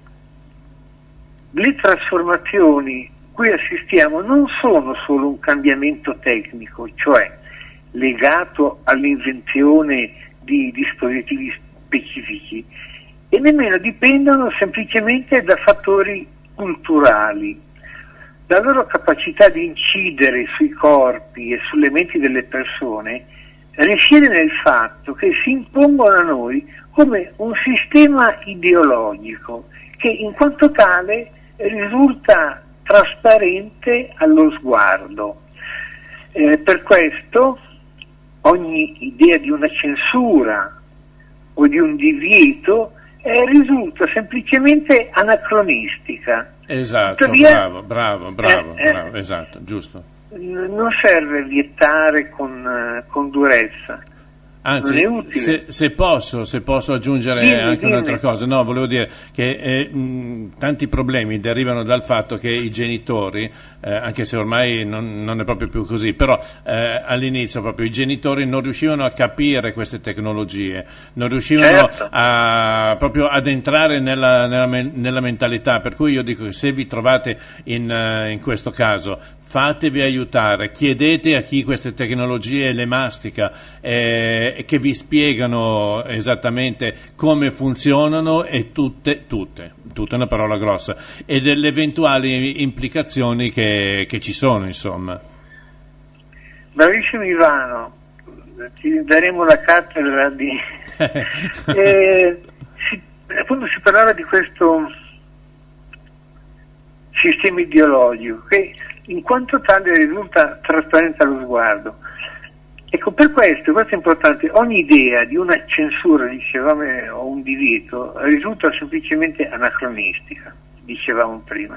le trasformazioni cui assistiamo non sono solo un cambiamento tecnico, cioè legato all'invenzione di dispositivi specifici, e nemmeno dipendono semplicemente da fattori culturali. La loro capacità di incidere sui corpi e sulle menti delle persone risiede nel fatto che si impongono a noi come un sistema ideologico che in quanto tale risulta trasparente allo sguardo. Per questo ogni idea di una censura o di un divieto risulta semplicemente anacronistica. Esatto, Tuttavia, bravo, esatto, giusto. Non serve vietare con durezza. Anzi, non è utile. se posso aggiungere Dimmi. un'altra cosa, no, volevo dire che tanti problemi derivano dal fatto che i genitori, anche se ormai non è proprio più così, però all'inizio proprio i genitori non riuscivano a capire queste tecnologie, non riuscivano proprio ad entrare nella mentalità, per cui io dico che se vi trovate in questo caso, fatevi aiutare, chiedete a chi queste tecnologie le mastica, che vi spiegano esattamente come funzionano e tutte è una parola grossa, e delle eventuali implicazioni che ci sono, insomma. Bravissimo Ivano, ti daremo la cattedra di... appunto si parlava di questo sistema ideologico che in quanto tale risulta trasparente allo sguardo. Ecco, per questo è importante, ogni idea di una censura, dicevamo, o un divieto, risulta semplicemente anacronistica, dicevamo prima.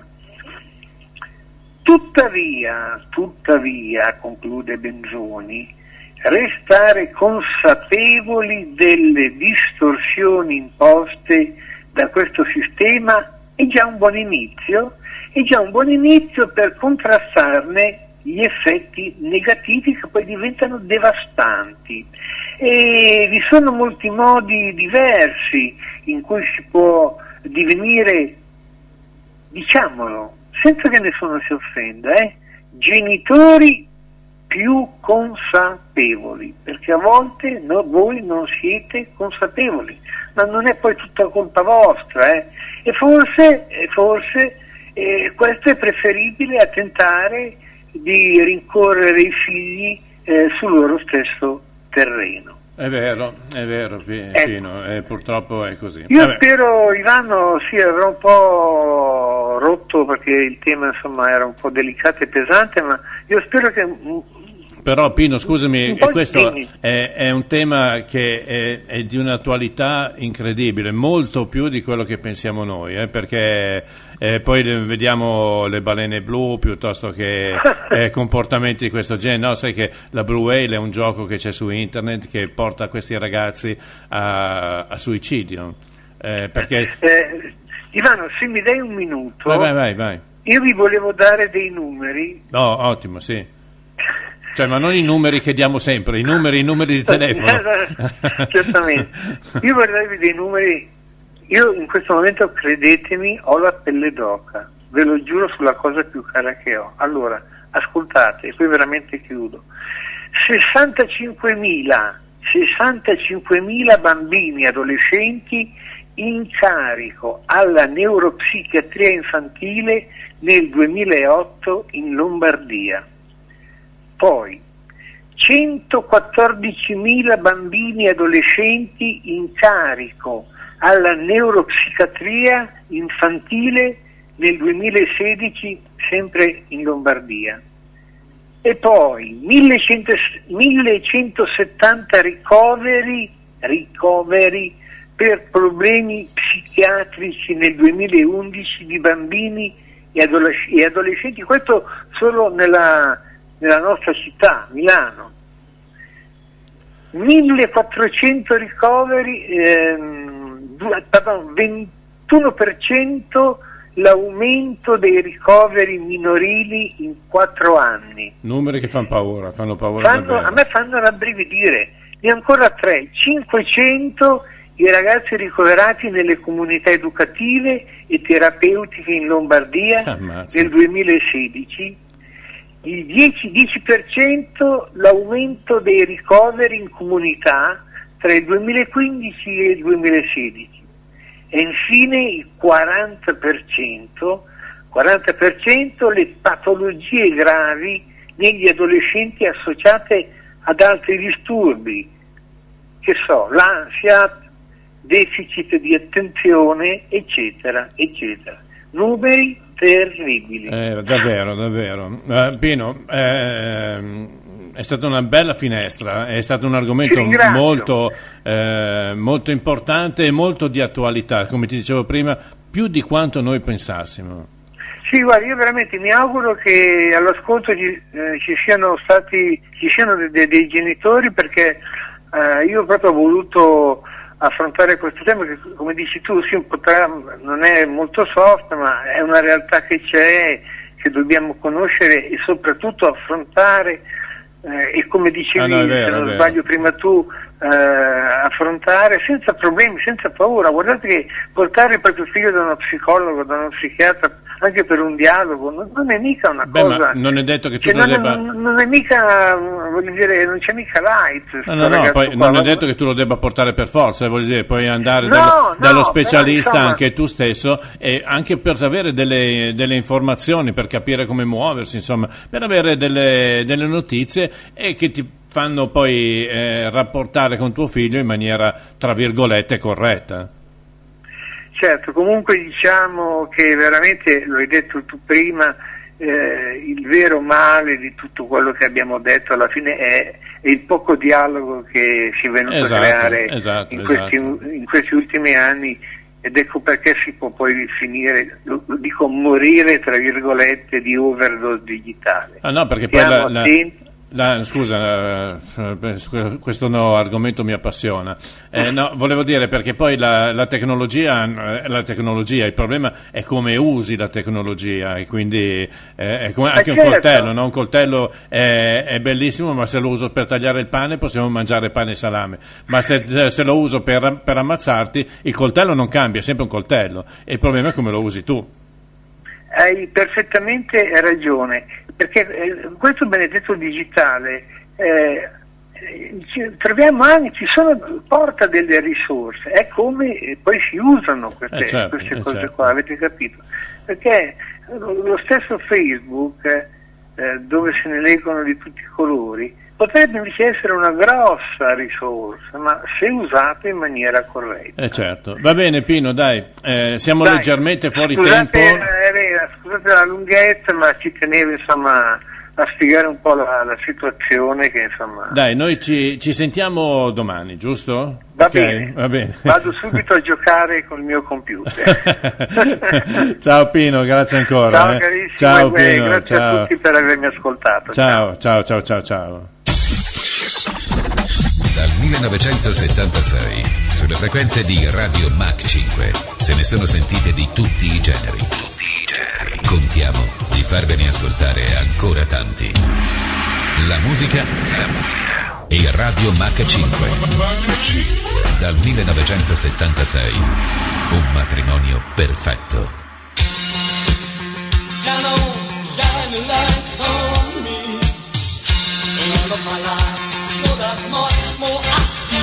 Tuttavia, conclude Benzoni, restare consapevoli delle distorsioni imposte da questo sistema è già un buon inizio per contrastarne gli effetti negativi che poi diventano devastanti. E vi sono molti modi diversi in cui si può divenire, diciamolo, senza che nessuno si offenda, genitori più consapevoli, perché a volte voi non siete consapevoli, ma non è poi tutta colpa vostra, e forse questo è preferibile a tentare di rincorrere i figli sul loro stesso terreno. È vero, Pino, purtroppo è così. Io spero, Ivano, avrò un po' rotto perché il tema insomma era un po' delicato e pesante, ma io spero che... Però Pino, scusami, questo è un tema che è di un'attualità incredibile, molto più di quello che pensiamo noi, perché poi vediamo le balene blu piuttosto che comportamenti di questo genere. No, sai che la Blue Whale è un gioco che c'è su internet che porta questi ragazzi a suicidio. Perché... Ivano, se mi dai un minuto, vai. Io vi volevo dare dei numeri. No, ottimo, sì. Cioè, ma non i numeri che diamo sempre, i numeri di telefono. Certamente. Io vorrei darvi dei numeri. Io in questo momento, credetemi, ho la pelle d'oca. Ve lo giuro sulla cosa più cara che ho. Allora, ascoltate, e poi veramente chiudo. 65.000 bambini e adolescenti in carico alla neuropsichiatria infantile nel 2008 in Lombardia. Poi 114.000 bambini e adolescenti in carico alla neuropsichiatria infantile nel 2016 sempre in Lombardia. E poi 1170 ricoveri per problemi psichiatrici nel 2011 di bambini e adolescenti, questo solo nella nostra città, Milano. 1400 ricoveri, 21% l'aumento dei ricoveri minorili in 4 anni. Numeri che fanno paura davvero. A me fanno rabbrividire. E ancora 500 i ragazzi ricoverati nelle comunità educative e terapeutiche in Lombardia nel 2016. Il 10% l'aumento dei ricoveri in comunità tra il 2015 e il 2016 e infine il 40% le patologie gravi negli adolescenti associate ad altri disturbi, che so, l'ansia, deficit di attenzione, eccetera. Numeri terribili. Davvero. Pino, è stata una bella finestra, è stato un argomento molto importante e molto di attualità, come ti dicevo prima, più di quanto noi pensassimo. Sì, guarda, io veramente mi auguro che all'ascolto ci siano dei genitori, perché io proprio ho voluto affrontare questo tema che, come dici tu, sì, non è molto soft, ma è una realtà che c'è, che dobbiamo conoscere e soprattutto affrontare, e come dicevi, se non sbaglio prima tu, affrontare senza problemi, senza paura. Guardate che portare il proprio figlio da uno psicologo, da uno psichiatra, anche per un dialogo, non è mica una Beh, cosa. ma non è detto che tu cioè, lo debba. Non è mica, voglio dire, non c'è mica light. No, poi non è detto che tu lo debba portare per forza, voglio dire, puoi andare dallo specialista, però, insomma, anche tu stesso, e anche per avere delle informazioni, per capire come muoversi, insomma, per avere delle notizie e che ti fanno poi rapportare con tuo figlio in maniera, tra virgolette, corretta. Certo, comunque diciamo che veramente, lo hai detto tu prima, il vero male di tutto quello che abbiamo detto alla fine è il poco dialogo che si è venuto a creare in questi ultimi anni, ed ecco perché si può poi finire, lo dico, morire tra virgolette di overdose digitale. No, perché poi scusa, questo argomento mi appassiona. No, volevo dire, perché poi la tecnologia, il problema è come usi la tecnologia, e quindi è come anche un coltello, no? Un coltello è bellissimo, ma se lo uso per tagliare il pane possiamo mangiare pane e salame, ma se lo uso per ammazzarti, il coltello non cambia, è sempre un coltello, e il problema è come lo usi tu. Hai perfettamente ragione, perché questo benedetto digitale troviamo anche, porta delle risorse, è come poi si usano queste cose qua, avete capito? Perché lo stesso Facebook, dove se ne leggono di tutti i colori, potrebbe invece essere una grossa risorsa, ma se usato in maniera corretta. Certo. Va bene Pino, dai, siamo leggermente fuori tempo. Scusate la lunghezza, ma ci tenevo insomma a spiegare un po' la situazione che insomma... Dai, noi ci sentiamo domani, giusto? Va bene. Vado subito a giocare col mio computer. Ciao Pino, grazie ancora. Ciao carissimo, ciao, Pino, grazie a tutti per avermi ascoltato. Ciao. Dal 1976, sulle frequenze di Radio Mach 5, se ne sono sentite di tutti i generi. Contiamo di farvene ascoltare ancora tanti. La musica e Radio Mach 5. Dal 1976, un matrimonio perfetto. Shine on, shine a light on me, and all of my life, so that much more I see.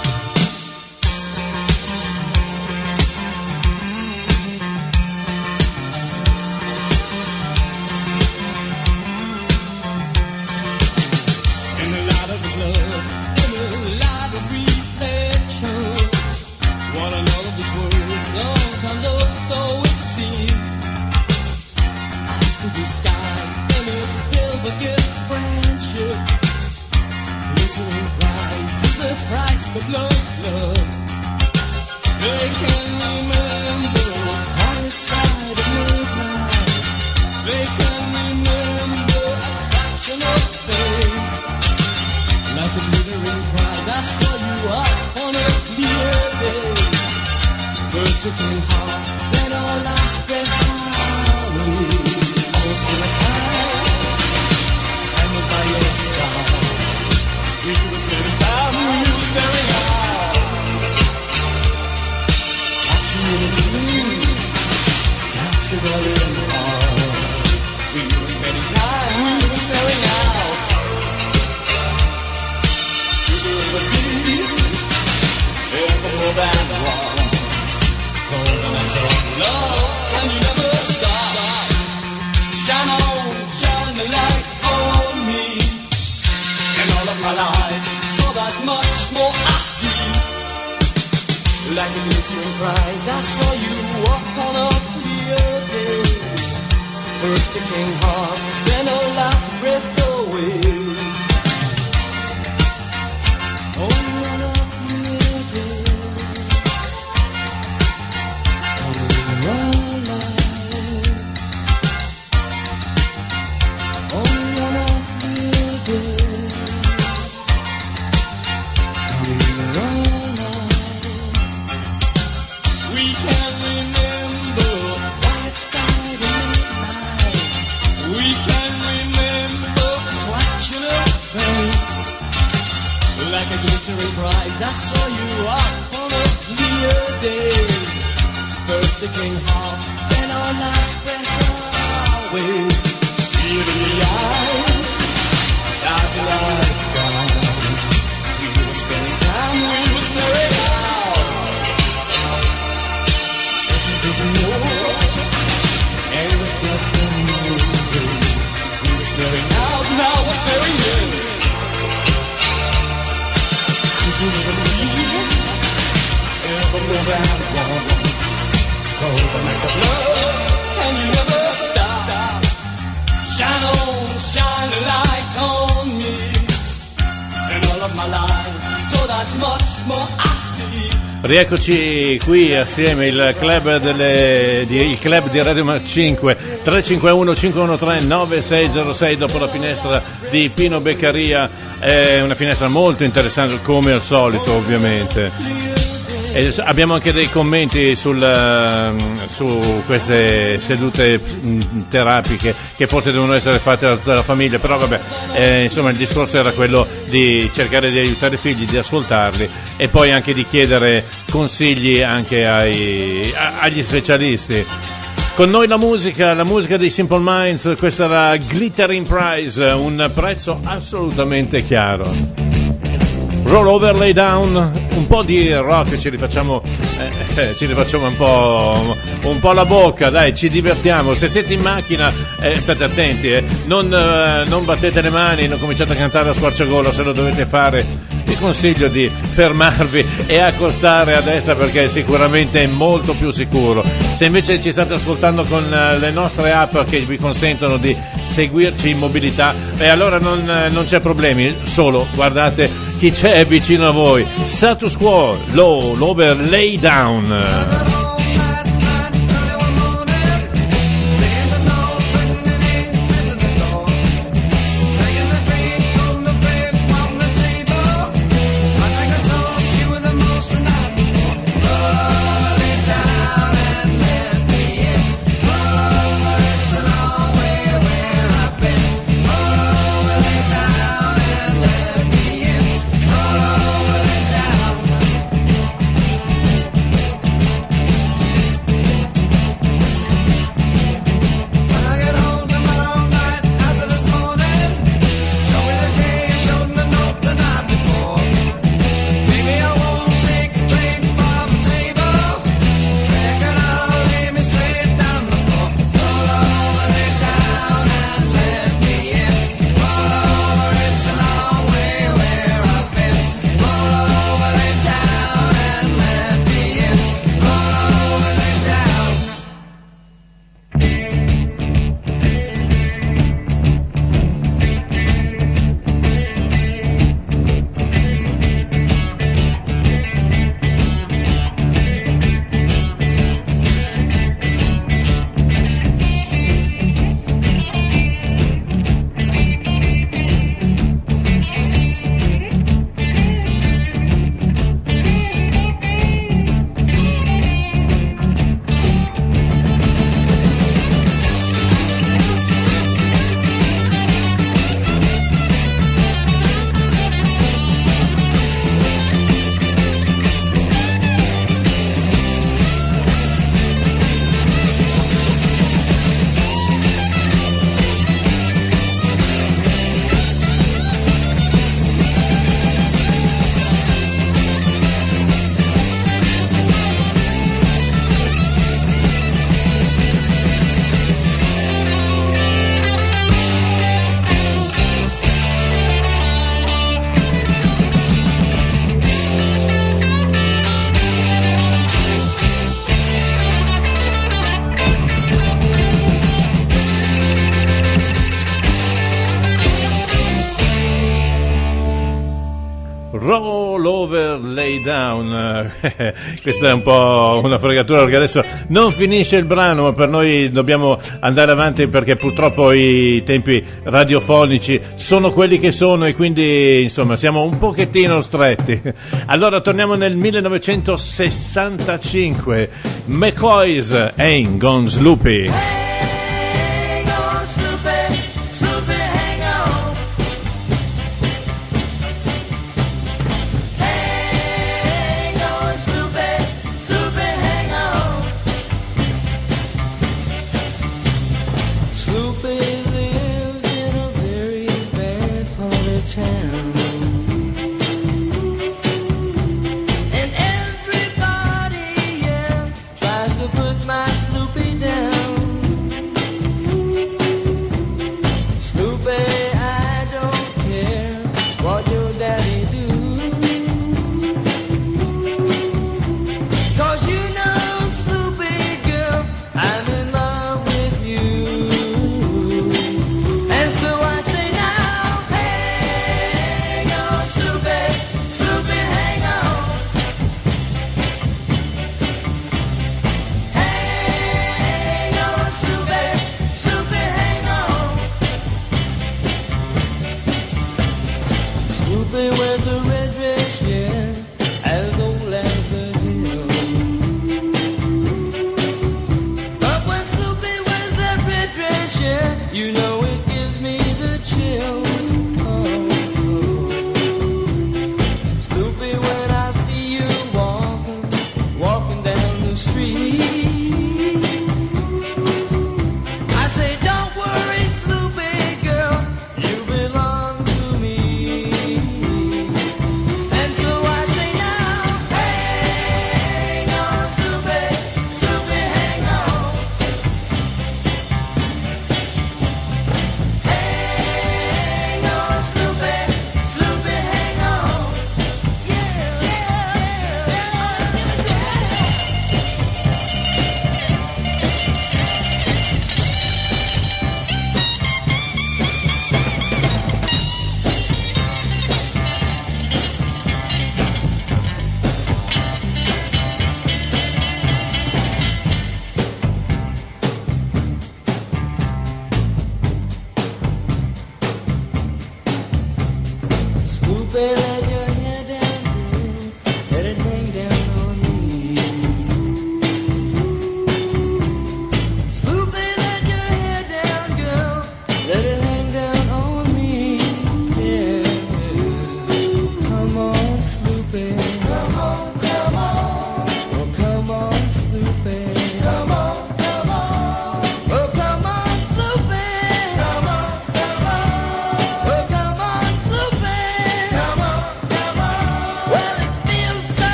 In the light of his love, in the light of reflection, one another's words, sometimes so it seems. To the sky in a silver gift friendship, glittering bright is the price of love. They can remember outside of midnight. They can remember attraction of fame. Like a glittering prize, I saw you up on a clear day. First it came hard, then our lives spread highway. Time was by your side. We were spending time, we were staring out. Action in a dream, that's the golden heart. We were spending time, we were staring out. Sugar of the beat, ever more than one. Cold and I told you love, and you never stop. Shine on, shine the light on me, and all of my life, so that much more I see. Like a glittering prize, I saw you up on a clear day. First it came hard, then a last breath away. Only on a clear day, only one life. Only on a clear day, only one life. We can remember that side of midnight. We can remember attraction of fame. Like a glittering prize, I saw you up on a clear day. First it came hard, then our last breath. never move and walk. So the nights of love and you never stop. Shine on, shine a light on me. And all of my life, so that much more I see. Rieccoci qui assieme, il club il club di Radio Mac 5, 351 513 9606 dopo la finestra di Pino Beccaria, è una finestra molto interessante come al solito ovviamente. E abbiamo anche dei commenti su queste sedute terapiche che forse devono essere fatte da tutta la famiglia, però vabbè, insomma il discorso era quello di cercare di aiutare i figli, di ascoltarli e poi anche di chiedere consigli anche agli specialisti. Con noi la musica dei Simple Minds, questa era Glittering Prize, un prezzo assolutamente chiaro. Roll Over, Lay Down, un po' di rock, ci rifacciamo un po' la bocca, dai, ci divertiamo. Se siete in macchina state attenti, non battete le mani, non cominciate a cantare a squarciagola, se lo dovete fare vi consiglio di fermarvi e accostare a destra perché è sicuramente molto più sicuro. Se invece ci state ascoltando con le nostre app che vi consentono di seguirci in mobilità, allora non c'è problemi, solo guardate chi c'è vicino a voi. Status Quo, Roll Over, Lay Down. Roll Over, Lay Down. Questa è un po' una fregatura perché adesso non finisce il brano, ma per noi dobbiamo andare avanti perché purtroppo i tempi radiofonici sono quelli che sono e quindi insomma siamo un pochettino stretti. Allora torniamo nel 1965, McCoy's Ain't Gone Sloopy. And everybody, yeah, tries to put my Sloopy down.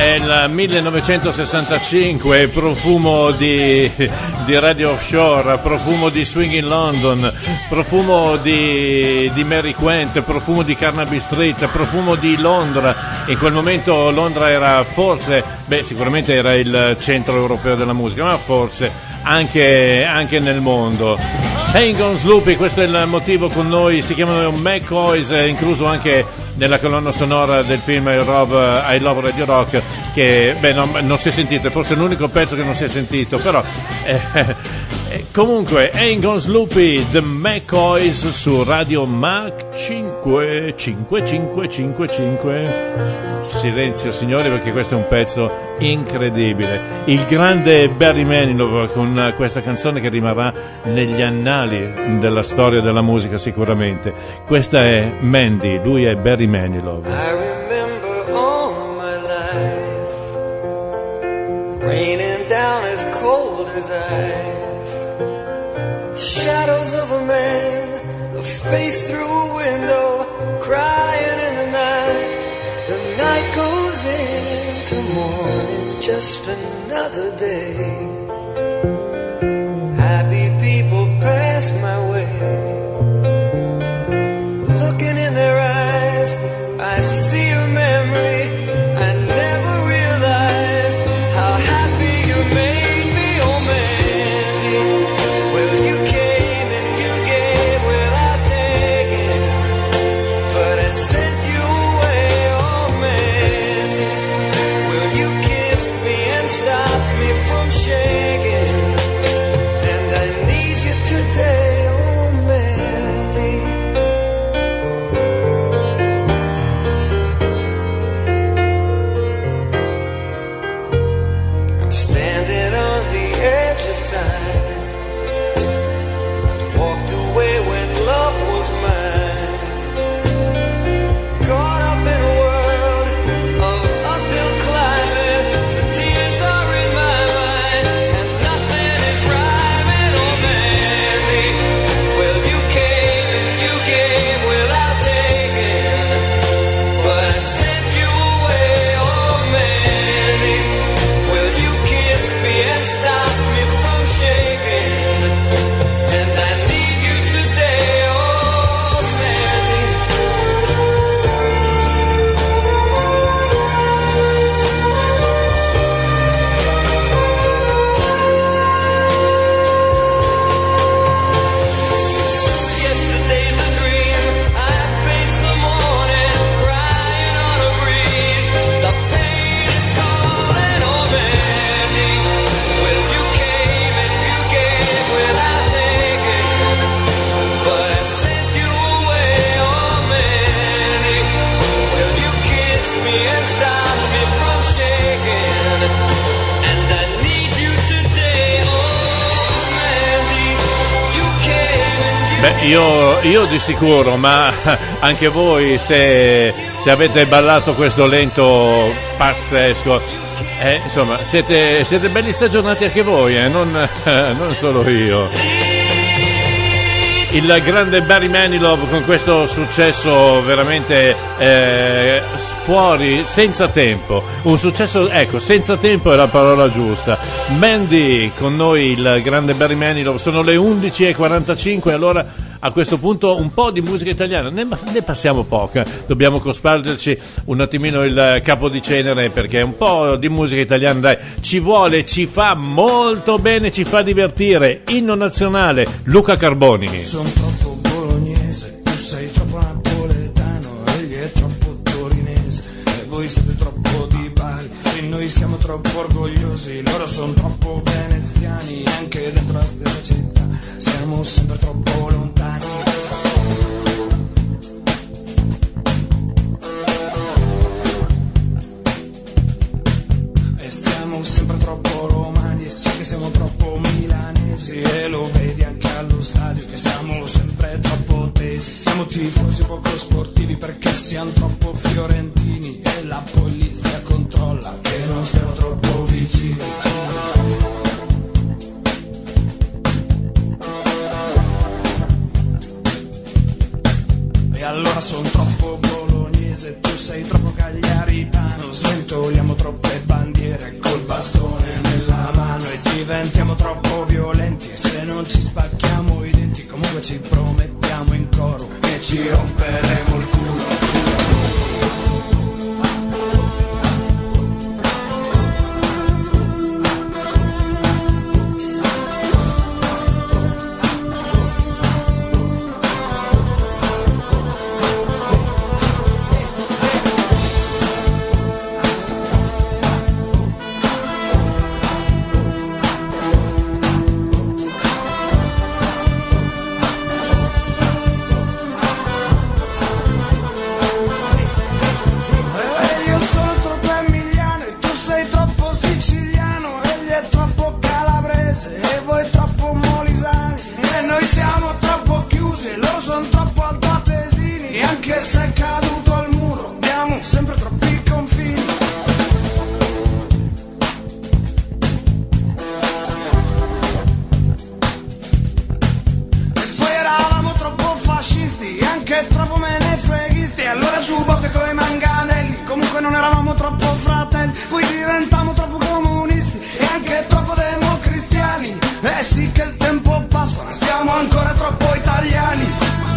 È il 1965, profumo di Radio Offshore, profumo di Swing in London, profumo di Mary Quant, profumo di Carnaby Street, profumo di Londra. In quel momento Londra era forse, sicuramente era il centro europeo della musica, ma forse anche nel mondo. Hang on Sloopy, questo è il motivo con noi, si chiamano McCoys, incluso anche nella colonna sonora del film I Love Radio Rock, che non si è sentito, è forse l'unico pezzo che non si è sentito, però comunque Hang on Sloopy, The McCoys su Radio Mach 5555. Silenzio signori, perché questo è un pezzo incredibile. Il grande Barry Manilow con questa canzone che rimarrà negli annali della storia della musica sicuramente. Questa è Mandy, lui è Barry Manilow. I remember all my life raining down as cold as ice, shadows of a man, a face through a window, crying in the night. The night goes into morning, just another day. Happy people pass my way. Looking in their eyes, I see a memory. I never realized how happy you made me, oh Mandy. Well, you came and you gave without taking, but I sent you away, oh Mandy. Well, you kissed me and stopped me from shaking, and I need you today, oh Mandy. I'm standing on the edge of time. I walked away when love was mine. Caught up in a world of uphill climbing. The tears are in my mind, and nothing is rhyming, oh Mandy. Well, you came and you gave without taking, but I sent you away, oh Mandy. Well, you kissed me and stopped me from shaking, and I need you today, oh Mandy. Yesterday's a dream, I face the morning, crying on a breeze. The pain is calling, oh Mandy. Well, you came and you gave without taking, but I sent you away, oh Mandy. Well, you kissed me and stopped me from shaking, and I need you today, oh Mandy. You came and you Io di sicuro, ma anche voi se avete ballato questo lento pazzesco, insomma siete belli stagionati anche voi, non solo io. Il grande Barry Manilow con questo successo veramente fuori, senza tempo, un successo, ecco, senza tempo è la parola giusta. Mandy con noi, il grande Barry Manilow. Sono le 11:45, allora a questo punto un po' di musica italiana, ne passiamo poca, dobbiamo cospargerci un attimino il capo di cenere, perché un po' di musica italiana, dai, ci vuole, ci fa molto bene, ci fa divertire. Inno nazionale, Luca Carboni. Sono troppo bolognese, tu sei troppo napoletano, egli è troppo torinese, e voi siete troppo di Bari, se noi siamo troppo orgogliosi, loro sono troppo veneziani, anche dentro la stessa città siamo sempre troppo lontani. E siamo sempre troppo romani, e sì che siamo troppo milanesi, e lo vedi anche allo stadio che siamo sempre troppo tesi. Siamo tifosi poco sportivi perché siamo troppo fiorentini, e la polizia controlla che non stiamo troppo vicini. E allora son troppo bolognese, tu sei troppo cagliaritano, sventoliamo troppe 5 non eravamo troppo fratelli, poi diventammo troppo comunisti e anche troppo democristiani. Eh sì che il tempo passa, ma siamo ancora troppo italiani.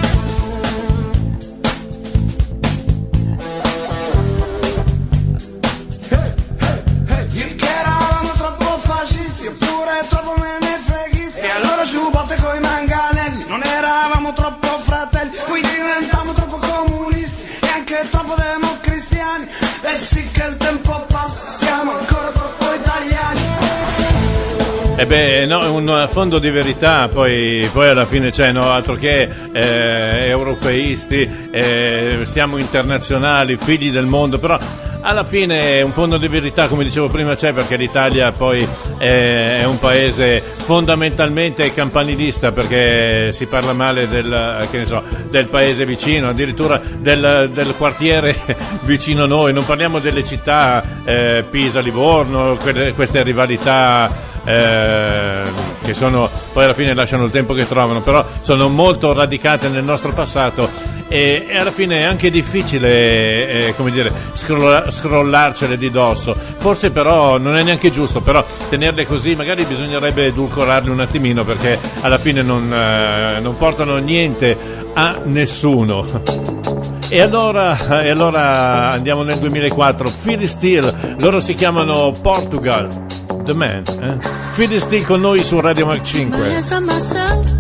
Che eravamo troppo fascisti oppure troppo menefreghisti, e allora giù botte coi manganelli. Non eravamo troppo fratelli, poi diventammo troppo comunisti e anche troppo democristiani. E sì che il tempo passa, siamo ancora troppo italiani. E beh, no, un fondo di verità, poi alla fine c'è, no, altro che europeisti, siamo internazionali, figli del mondo, però alla fine un fondo di verità, come dicevo prima, c'è, perché l'Italia poi è un paese fondamentalmente campanilista, perché si parla male del paese vicino, addirittura del quartiere vicino a noi. Non parliamo delle città, Pisa, Livorno, queste rivalità che sono poi alla fine lasciano il tempo che trovano, però sono molto radicate nel nostro passato. E alla fine è anche difficile, come dire, scrollarcele di dosso. Forse però non è neanche giusto, però tenerle così magari bisognerebbe edulcorarle un attimino, perché alla fine non portano niente a nessuno. E allora andiamo nel 2004. Philly Steel, loro si chiamano Portugal The Man. Philly Steel con noi su Radio Mac 5.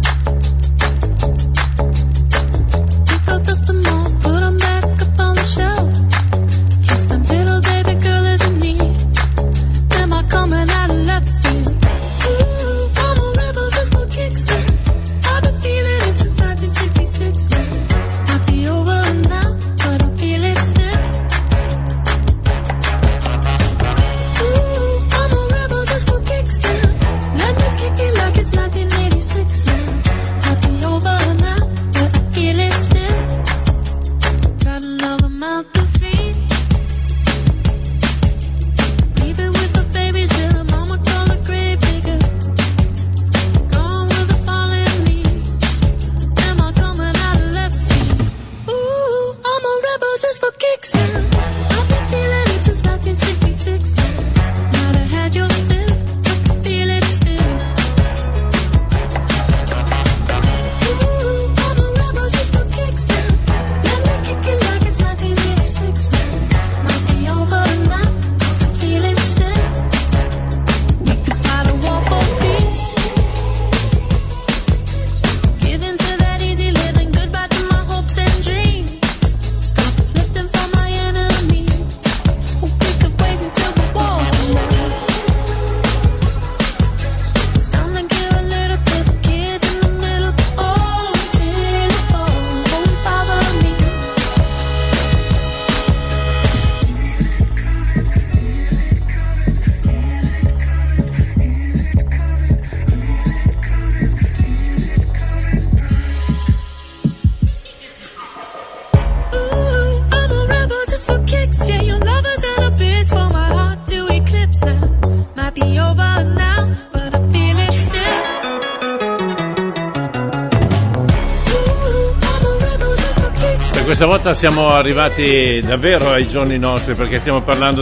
Questa volta siamo arrivati davvero ai giorni nostri, perché stiamo parlando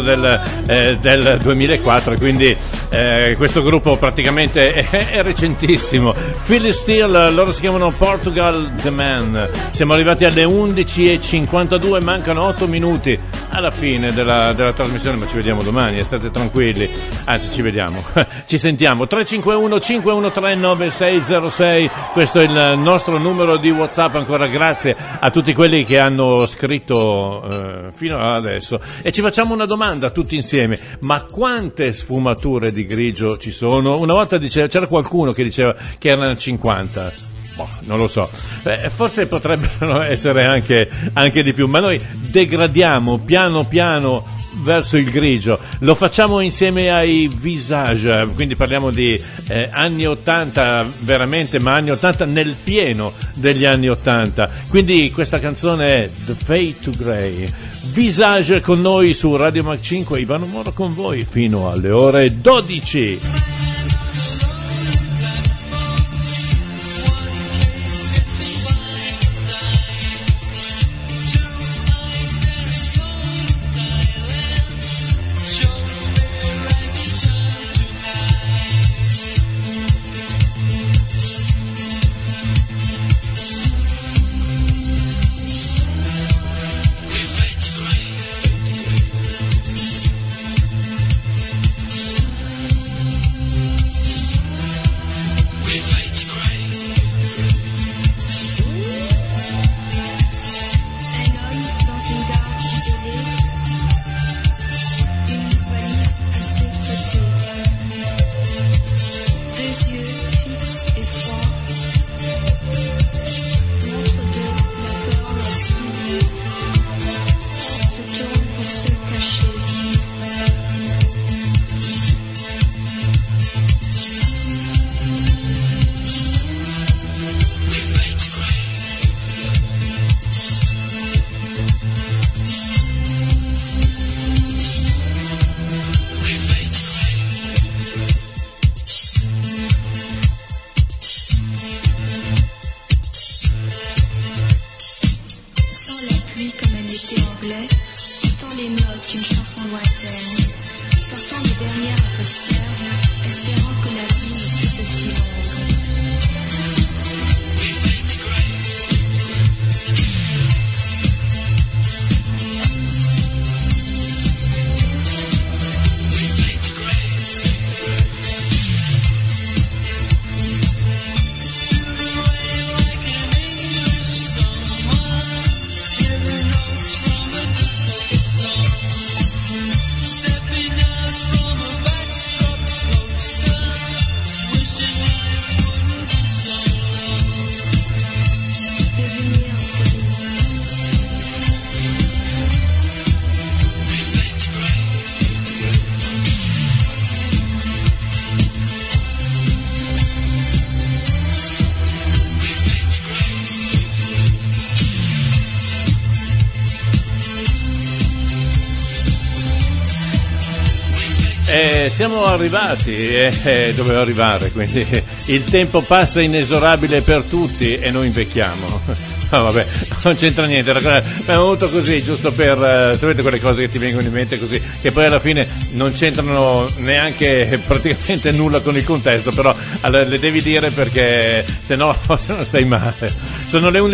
del 2004, quindi questo gruppo praticamente è recentissimo. Philly Steel, loro si chiamano Portugal The Man. Siamo arrivati alle 11:52, mancano 8 minuti alla fine della trasmissione, ma ci vediamo domani, state tranquilli, anzi ci vediamo, ci sentiamo. 351-513-9606, questo è il nostro numero di WhatsApp. Ancora grazie a tutti quelli che hanno scritto fino ad adesso, e ci facciamo una domanda tutti insieme: ma quante sfumature di grigio ci sono? Una volta c'era qualcuno che diceva che erano 50. Non lo so, forse potrebbero essere anche di più, ma noi degradiamo piano piano verso il grigio. Lo facciamo insieme ai Visage, quindi parliamo di anni 80 veramente, ma anni 80 nel pieno degli anni 80. Quindi questa canzone è The Fade to Grey. Visage con noi su Radio Mac 5, Ivano Moro con voi fino alle ore 12. Silence. anglais, tant les notes qu'une chanson lointaine, sortant des dernières atmosphères, espérant que la vie ne fût aussi longue. Siamo arrivati, dovevo arrivare, quindi il tempo passa inesorabile per tutti e noi invecchiamo. No, vabbè, non c'entra niente, è venuto così, giusto per, sapete quelle cose che ti vengono in mente così, che poi alla fine non c'entrano neanche praticamente nulla con il contesto, però le devi dire perché se no stai male. Sono le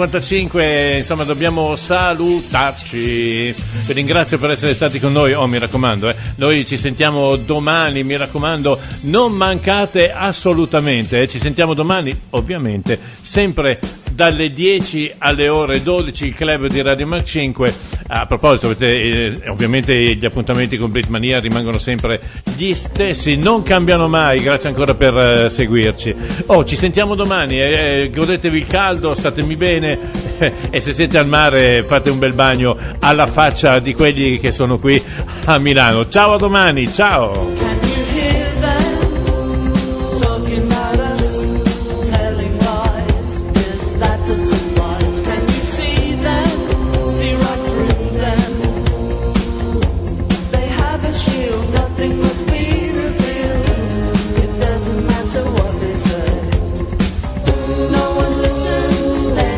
11.55, insomma dobbiamo salutarci. Vi ringrazio per essere stati con noi, mi raccomando, noi ci sentiamo domani, mi raccomando, non mancate assolutamente, ci sentiamo domani, ovviamente, sempre dalle 10 alle ore 12, il club di Radio Mac 5. A proposito, ovviamente gli appuntamenti con Britmania rimangono sempre gli stessi, non cambiano mai, grazie ancora per seguirci. Ci sentiamo domani, godetevi il caldo, statemi bene e se siete al mare fate un bel bagno alla faccia di quelli che sono qui a Milano. Ciao, a domani, ciao!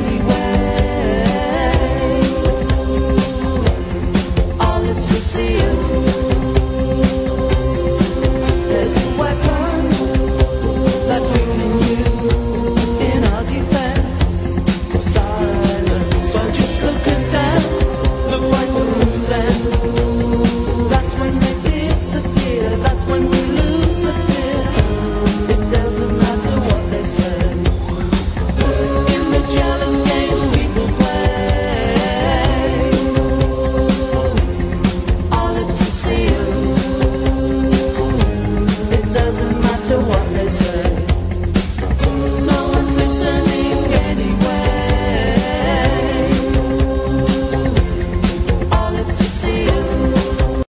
See you.